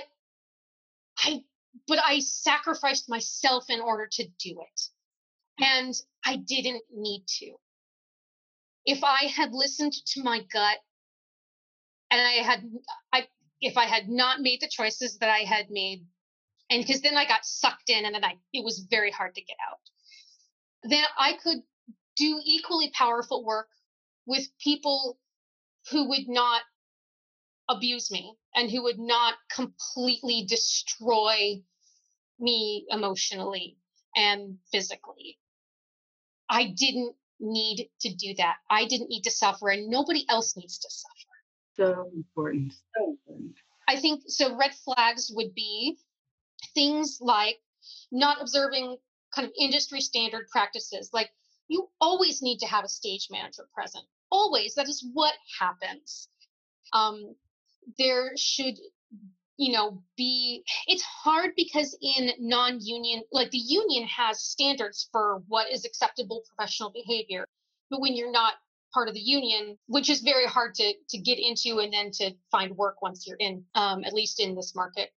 I sacrificed myself in order to do it. And I didn't need to. If I had listened to my gut and if I had not made the choices that I had made, and because then I got sucked in and then it was very hard to get out, then I could do equally powerful work with people who would not abuse me and who would not completely destroy me emotionally and physically. I didn't need to do that. I didn't need to suffer, and nobody else needs to suffer. So important. So important. I think so. Red flags would be things like not observing kind of industry standard practices. Like, you always need to have a stage manager present. always, that is what happens. There should, be, it's hard because in non-union, like the union has standards for what is acceptable professional behavior. But when you're not part of the union, which is very hard to get into and then to find work once you're in, at least in this market,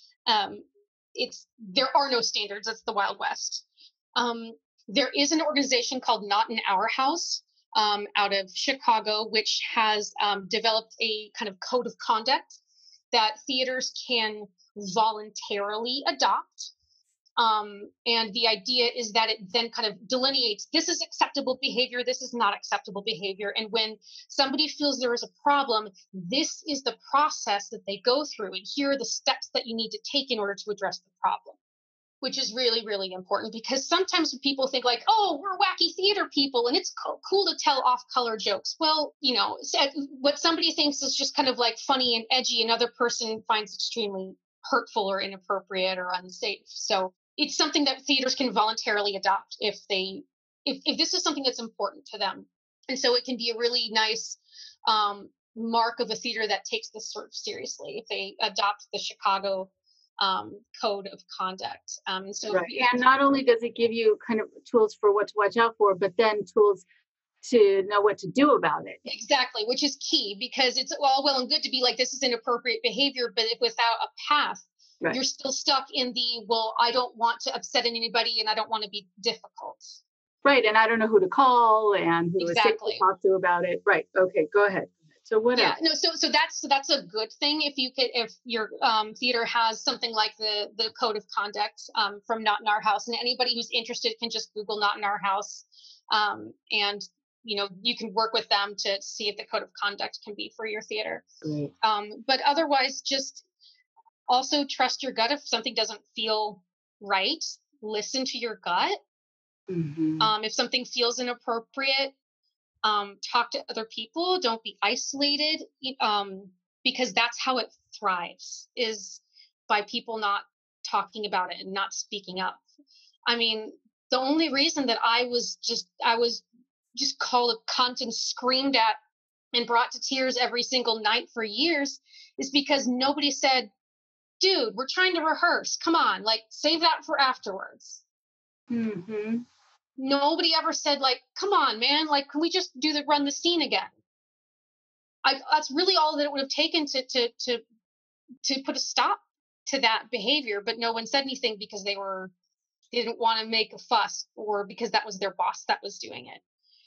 there are no standards. That's the Wild West. There is an organization called Not in Our House, out of Chicago, which has developed a kind of code of conduct that theaters can voluntarily adopt. And the idea is that it then kind of delineates, this is acceptable behavior, this is not acceptable behavior. And when somebody feels there is a problem, this is the process that they go through. And here are the steps that you need to take in order to address the problem, which is really, really important, because sometimes people think like, oh, we're wacky theater people and it's cool to tell off-color jokes. Well, what somebody thinks is just kind of like funny and edgy, another person finds extremely hurtful or inappropriate or unsafe. So it's something that theaters can voluntarily adopt if this is something that's important to them. And so it can be a really nice mark of a theater that takes this sort of seriously if they adopt the Chicago code of conduct. And not only does it give you kind of tools for what to watch out for, but then tools to know what to do about it. Exactly, which is key, because it's all well and good to be like, this is inappropriate behavior, but if without a path, right, you're still stuck in I don't want to upset anybody and I don't want to be difficult. Right, and I don't know who to call and who to talk to about it. Right, okay, go ahead. So what else? No, so that's a good thing if your theater has something like the code of conduct from Not in Our House, and anybody who's interested can just Google Not in Our House, and you can work with them to see if the code of conduct can be for your theater. Right. But otherwise, just also trust your gut. If something doesn't feel right, listen to your gut. Mm-hmm. If something feels inappropriate, talk to other people. Don't be isolated, because that's how it thrives, is by people not talking about it and not speaking up. I mean, the only reason that I was just called a cunt and screamed at and brought to tears every single night for years is because nobody said, dude, we're trying to rehearse. Come on, like, save that for afterwards. Mm-hmm. Nobody ever said, like, come on, man, like, can we just run the scene again? That's really all that it would have taken to put a stop to that behavior, but no one said anything because they didn't want to make a fuss, or because that was their boss that was doing it.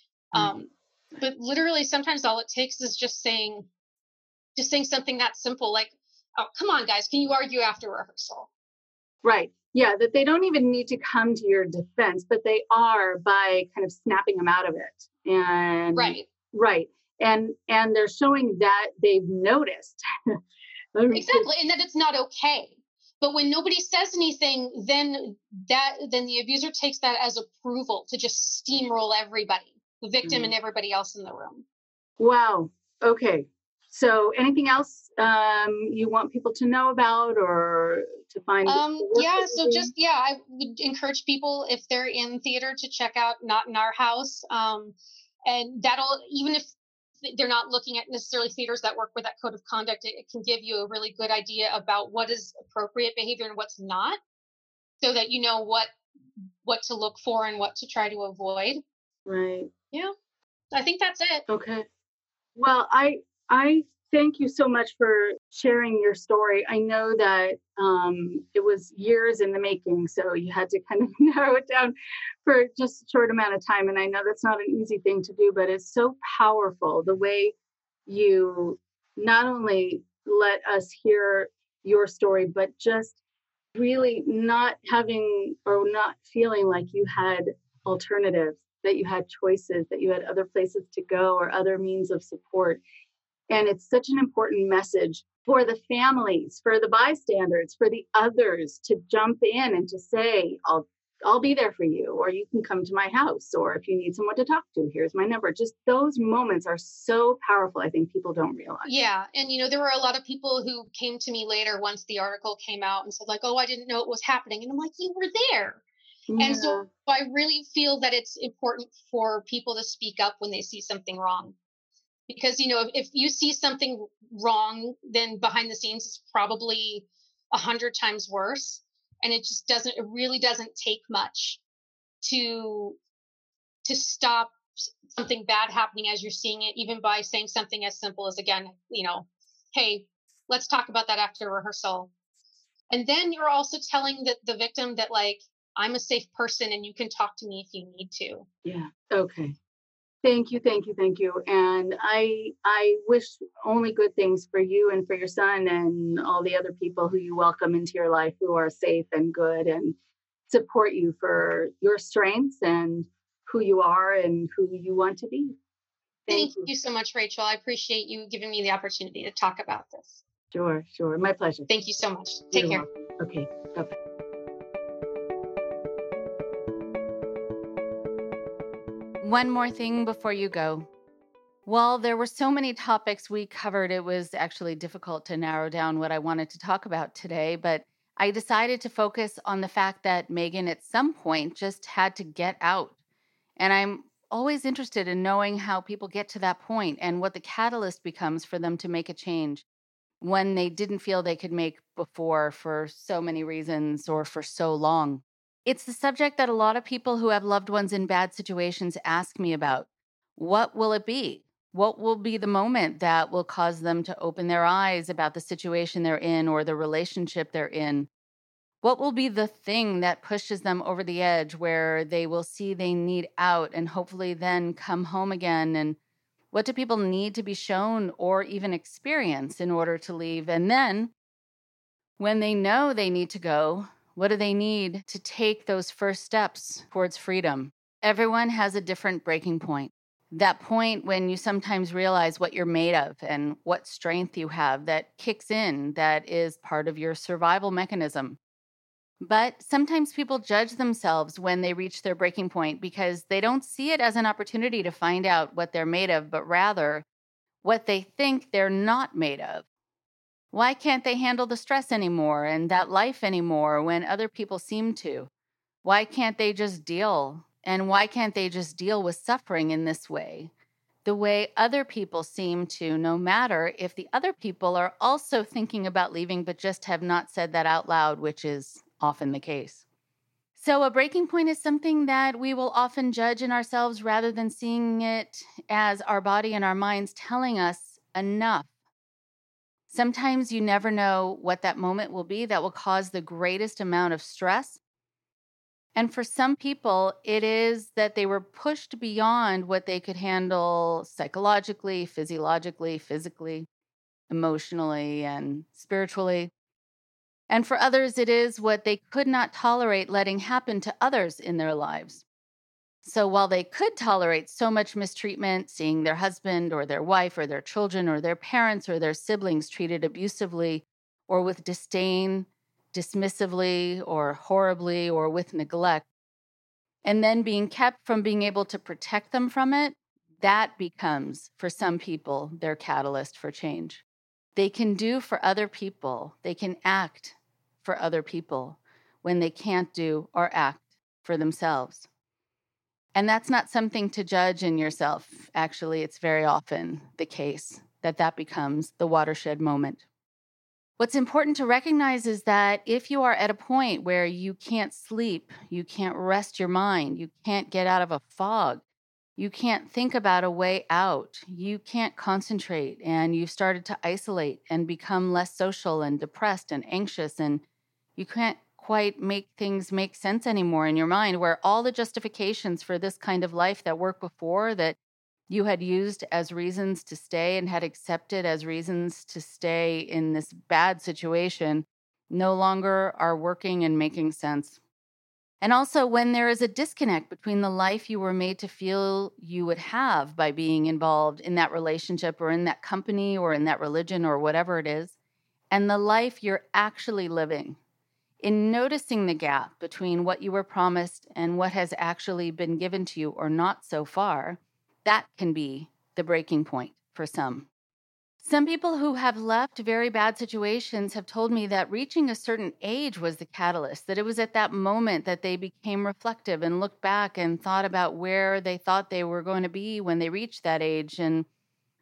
But literally sometimes all it takes is just saying something that simple, like, oh, come on, guys, can you argue after rehearsal? Right. Yeah, that they don't even need to come to your defense, but they are by kind of snapping them out of it. And right. And they're showing that they've noticed. Exactly. And that it's not okay. But when nobody says anything, then the abuser takes that as approval to just steamroll everybody, the victim and everybody else in the room. Wow. Okay. So anything else you want people to know about or to find? I would encourage people, if they're in theater, to check out Not in Our House. And that'll, even if they're not looking at necessarily theaters that work with that code of conduct, it can give you a really good idea about what is appropriate behavior and what's not, so that you know what to look for and what to try to avoid. Right. Yeah. I think that's it. Okay. Well, I thank you so much for sharing your story. I know that it was years in the making, so you had to kind of narrow it down for just a short amount of time. And I know that's not an easy thing to do, but it's so powerful the way you not only let us hear your story, but just really not having or not feeling like you had alternatives, that you had choices, that you had other places to go or other means of support. And it's such an important message for the families, for the bystanders, for the others to jump in and to say, I'll be there for you, or you can come to my house, or if you need someone to talk to, here's my number. Just those moments are so powerful. I think people don't realize. Yeah. And, there were a lot of people who came to me later once the article came out and said, like, oh, I didn't know it was happening. And I'm like, you were there. Yeah. And so I really feel that it's important for people to speak up when they see something wrong. Because, if you see something wrong, then behind the scenes it's probably 100 times worse. And it really doesn't take much to stop something bad happening as you're seeing it, even by saying something as simple as, again, hey, let's talk about that after rehearsal. And then you're also telling the victim that, like, I'm a safe person and you can talk to me if you need to. Yeah. Okay. Thank you. And I wish only good things for you and for your son and all the other people who you welcome into your life who are safe and good and support you for your strengths and who you are and who you want to be. Thank you so much, Rachel. I appreciate you giving me the opportunity to talk about this. Sure. My pleasure. Thank you so much. Take care. Welcome. Okay. Bye-bye. One more thing before you go. While there were so many topics we covered, it was actually difficult to narrow down what I wanted to talk about today, but I decided to focus on the fact that Megan at some point just had to get out. And I'm always interested in knowing how people get to that point and what the catalyst becomes for them to make a change when they didn't feel they could make before for so many reasons or for so long. It's the subject that a lot of people who have loved ones in bad situations ask me about. What will it be? What will be the moment that will cause them to open their eyes about the situation they're in or the relationship they're in? What will be the thing that pushes them over the edge where they will see they need out and hopefully then come home again? And what do people need to be shown or even experience in order to leave? And then when they know they need to go, what do they need to take those first steps towards freedom? Everyone has a different breaking point. That point when you sometimes realize what you're made of and what strength you have that kicks in, that is part of your survival mechanism. But sometimes people judge themselves when they reach their breaking point because they don't see it as an opportunity to find out what they're made of, but rather what they think they're not made of. Why can't they handle the stress anymore and that life anymore when other people seem to? Why can't they just deal? And why can't they just deal with suffering in this way? The way other people seem to, no matter if the other people are also thinking about leaving but just have not said that out loud, which is often the case. So a breaking point is something that we will often judge in ourselves rather than seeing it as our body and our minds telling us enough. Sometimes you never know what that moment will be that will cause the greatest amount of stress. And for some people, it is that they were pushed beyond what they could handle psychologically, physiologically, physically, emotionally, and spiritually. And for others, it is what they could not tolerate letting happen to others in their lives. So while they could tolerate so much mistreatment, seeing their husband or their wife or their children or their parents or their siblings treated abusively or with disdain, dismissively or horribly or with neglect, and then being kept from being able to protect them from it, that becomes, for some people, their catalyst for change. They can do for other people, they can act for other people when they can't do or act for themselves. And that's not something to judge in yourself. Actually, it's very often the case that becomes the watershed moment. What's important to recognize is that if you are at a point where you can't sleep, you can't rest your mind, you can't get out of a fog, you can't think about a way out, you can't concentrate, and you've started to isolate and become less social and depressed and anxious, and you can't quite make things make sense anymore in your mind, where all the justifications for this kind of life that worked before that you had used as reasons to stay and had accepted as reasons to stay in this bad situation no longer are working and making sense. And also when there is a disconnect between the life you were made to feel you would have by being involved in that relationship or in that company or in that religion or whatever it is, and the life you're actually living. In noticing the gap between what you were promised and what has actually been given to you or not so far, that can be the breaking point for some. Some people who have left very bad situations have told me that reaching a certain age was the catalyst, that it was at that moment that they became reflective and looked back and thought about where they thought they were going to be when they reached that age and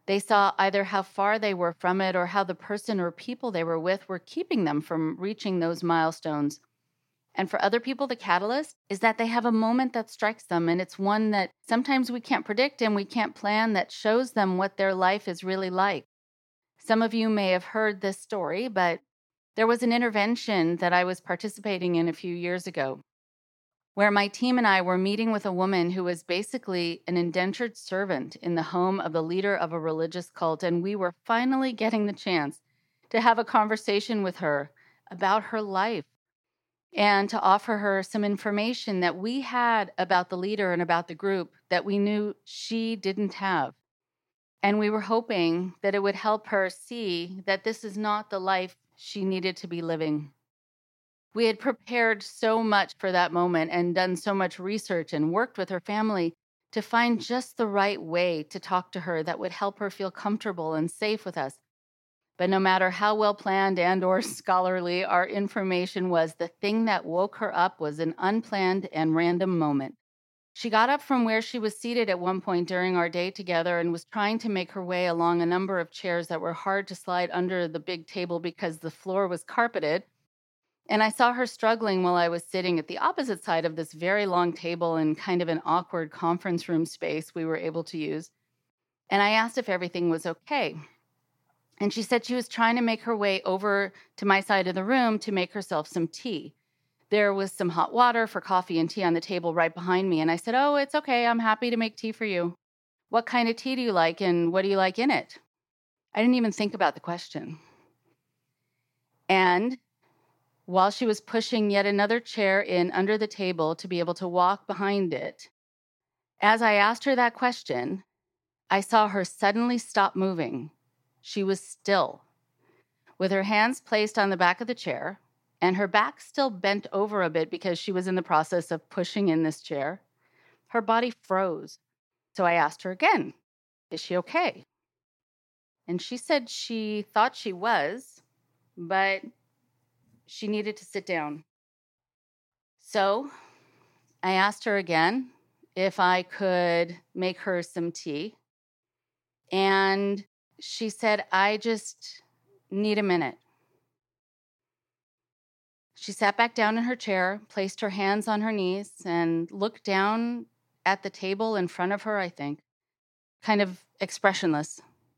They saw either how far they were from it or how the person or people they were with were keeping them from reaching those milestones. And for other people, the catalyst is that they have a moment that strikes them, and it's one that sometimes we can't predict and we can't plan, that shows them what their life is really like. Some of you may have heard this story, but there was an intervention that I was participating in a few years ago, where my team and I were meeting with a woman who was basically an indentured servant in the home of the leader of a religious cult, and we were finally getting the chance to have a conversation with her about her life and to offer her some information that we had about the leader and about the group that we knew she didn't have. And we were hoping that it would help her see that this is not the life she needed to be living. We had prepared so much for that moment and done so much research and worked with her family to find just the right way to talk to her that would help her feel comfortable and safe with us. But no matter how well planned and or scholarly our information was, the thing that woke her up was an unplanned and random moment. She got up from where she was seated at one point during our day together and was trying to make her way along a number of chairs that were hard to slide under the big table because the floor was carpeted. And I saw her struggling while I was sitting at the opposite side of this very long table in kind of an awkward conference room space we were able to use. And I asked if everything was okay. And she said she was trying to make her way over to my side of the room to make herself some tea. There was some hot water for coffee and tea on the table right behind me. And I said, "Oh, it's okay. I'm happy to make tea for you. What kind of tea do you like and what do you like in it?" I didn't even think about the question. And while she was pushing yet another chair in under the table to be able to walk behind it, as I asked her that question, I saw her suddenly stop moving. She was still, with her hands placed on the back of the chair and her back still bent over a bit because she was in the process of pushing in this chair. Her body froze. So I asked her again, "Is she okay?" And she said she thought she was, but she needed to sit down. So I asked her again if I could make her some tea. And she said, "I just need a minute." She sat back down in her chair, placed her hands on her knees, and looked down at the table in front of her, I think, kind of expressionless.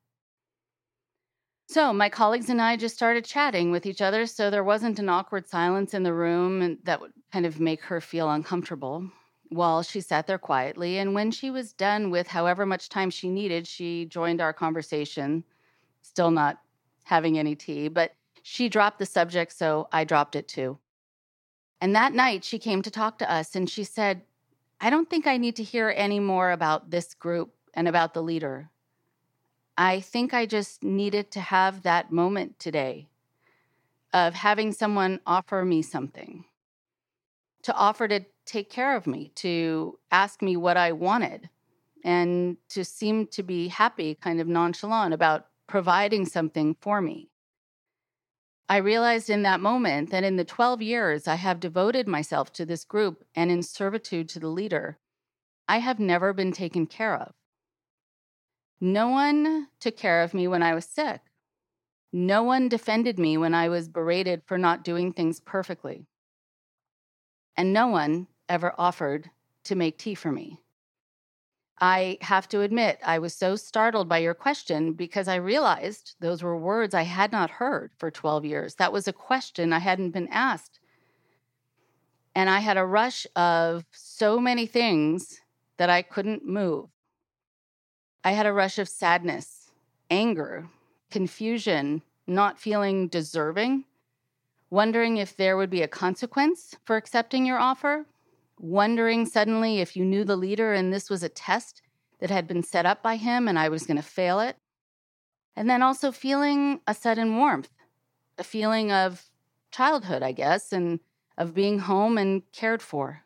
So my colleagues and I just started chatting with each other, so there wasn't an awkward silence in the room and that would kind of make her feel uncomfortable while she sat there quietly. And when she was done with however much time she needed, she joined our conversation, still not having any tea, but she dropped the subject, so I dropped it too. And that night she came to talk to us and she said, "I don't think I need to hear any more about this group and about the leader. I think I just needed to have that moment today of having someone offer me something, to offer to take care of me, to ask me what I wanted, and to seem to be happy, kind of nonchalant about providing something for me." I realized in that moment that in the 12 years I have devoted myself to this group and in servitude to the leader, I have never been taken care of. No one took care of me when I was sick. No one defended me when I was berated for not doing things perfectly. And no one ever offered to make tea for me. I have to admit, I was so startled by your question because I realized those were words I had not heard for 12 years. That was a question I hadn't been asked. And I had a rush of so many things that I couldn't move. I had a rush of sadness, anger, confusion, not feeling deserving, wondering if there would be a consequence for accepting your offer, wondering suddenly if you knew the leader and this was a test that had been set up by him and I was going to fail it. And then also feeling a sudden warmth, a feeling of childhood, I guess, and of being home and cared for.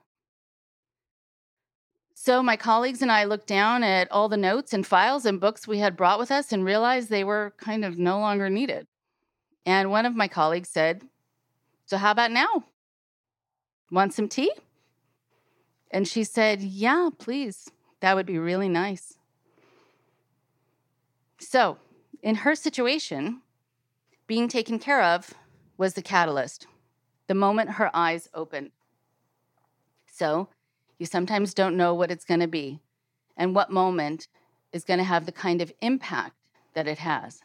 So my colleagues and I looked down at all the notes and files and books we had brought with us and realized they were kind of no longer needed. And one of my colleagues said, "So how about now? Want some tea?" And she said, "Yeah, please. That would be really nice." So, in her situation, being taken care of was the catalyst, the moment her eyes opened. So, you sometimes don't know what it's going to be and what moment is going to have the kind of impact that it has.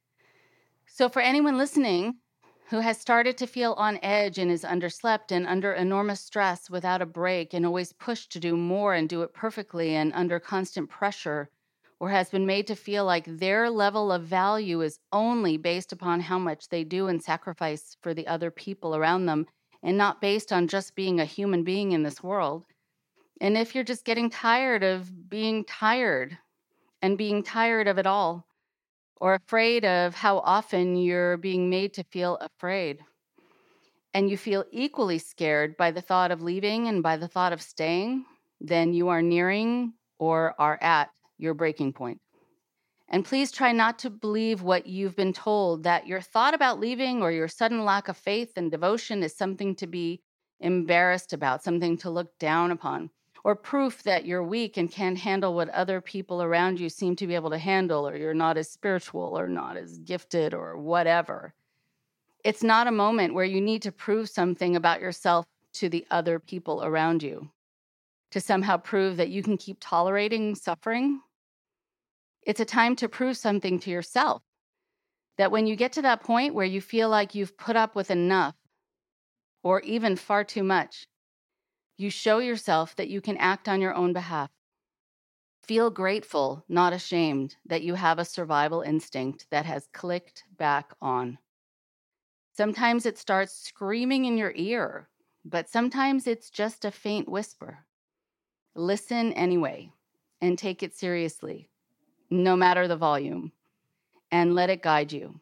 So for anyone listening who has started to feel on edge and is underslept and under enormous stress without a break and always pushed to do more and do it perfectly and under constant pressure, or has been made to feel like their level of value is only based upon how much they do and sacrifice for the other people around them and not based on just being a human being in this world. And if you're just getting tired of being tired and being tired of it all, or afraid of how often you're being made to feel afraid, and you feel equally scared by the thought of leaving and by the thought of staying, then you are nearing or are at your breaking point. And please try not to believe what you've been told, that your thought about leaving or your sudden lack of faith and devotion is something to be embarrassed about, something to look down upon, or proof that you're weak and can't handle what other people around you seem to be able to handle, or you're not as spiritual or not as gifted or whatever. It's not a moment where you need to prove something about yourself to the other people around you, to somehow prove that you can keep tolerating suffering. It's a time to prove something to yourself, that when you get to that point where you feel like you've put up with enough, or even far too much, you show yourself that you can act on your own behalf. Feel grateful, not ashamed, that you have a survival instinct that has clicked back on. Sometimes it starts screaming in your ear, but sometimes it's just a faint whisper. Listen anyway, and take it seriously, no matter the volume, and let it guide you.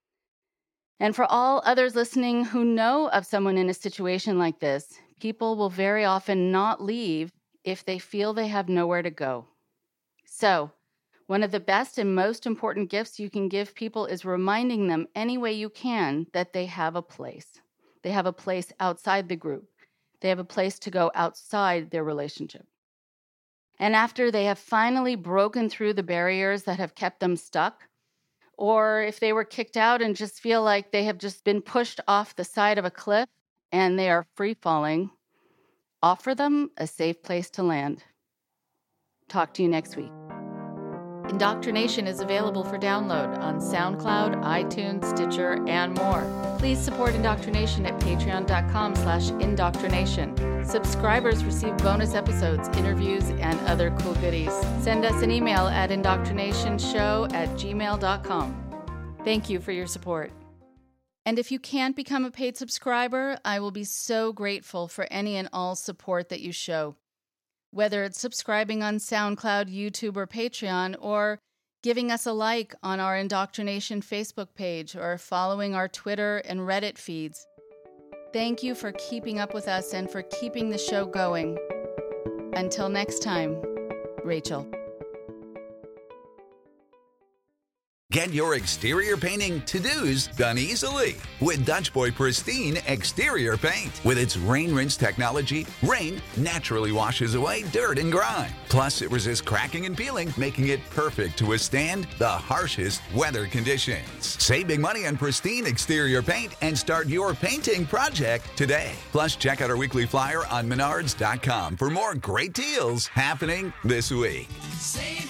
And for all others listening who know of someone in a situation like this, people will very often not leave if they feel they have nowhere to go. So, one of the best and most important gifts you can give people is reminding them any way you can that they have a place. They have a place outside the group. They have a place to go outside their relationship. And after they have finally broken through the barriers that have kept them stuck, or if they were kicked out and just feel like they have just been pushed off the side of a cliff and they are free falling, offer them a safe place to land. Talk to you next week. Indoctrination is available for download on SoundCloud, iTunes, Stitcher, and more. Please support Indoctrination at patreon.com/indoctrination. Subscribers receive bonus episodes, interviews, and other cool goodies. Send us an email at indoctrinationshow@gmail.com. Thank you for your support. And if you can't become a paid subscriber, I will be so grateful for any and all support that you show. Whether it's subscribing on SoundCloud, YouTube, or Patreon, or giving us a like on our Indoctrination Facebook page, or following our Twitter and Reddit feeds. Thank you for keeping up with us and for keeping the show going. Until next time, Rachel. Get your exterior painting to-dos done easily with Dutch Boy Pristine Exterior Paint. With its rain rinse technology, rain naturally washes away dirt and grime. Plus, it resists cracking and peeling, making it perfect to withstand the harshest weather conditions. Save big money on Pristine Exterior Paint and start your painting project today. Plus, check out our weekly flyer on Menards.com for more great deals happening this week. Save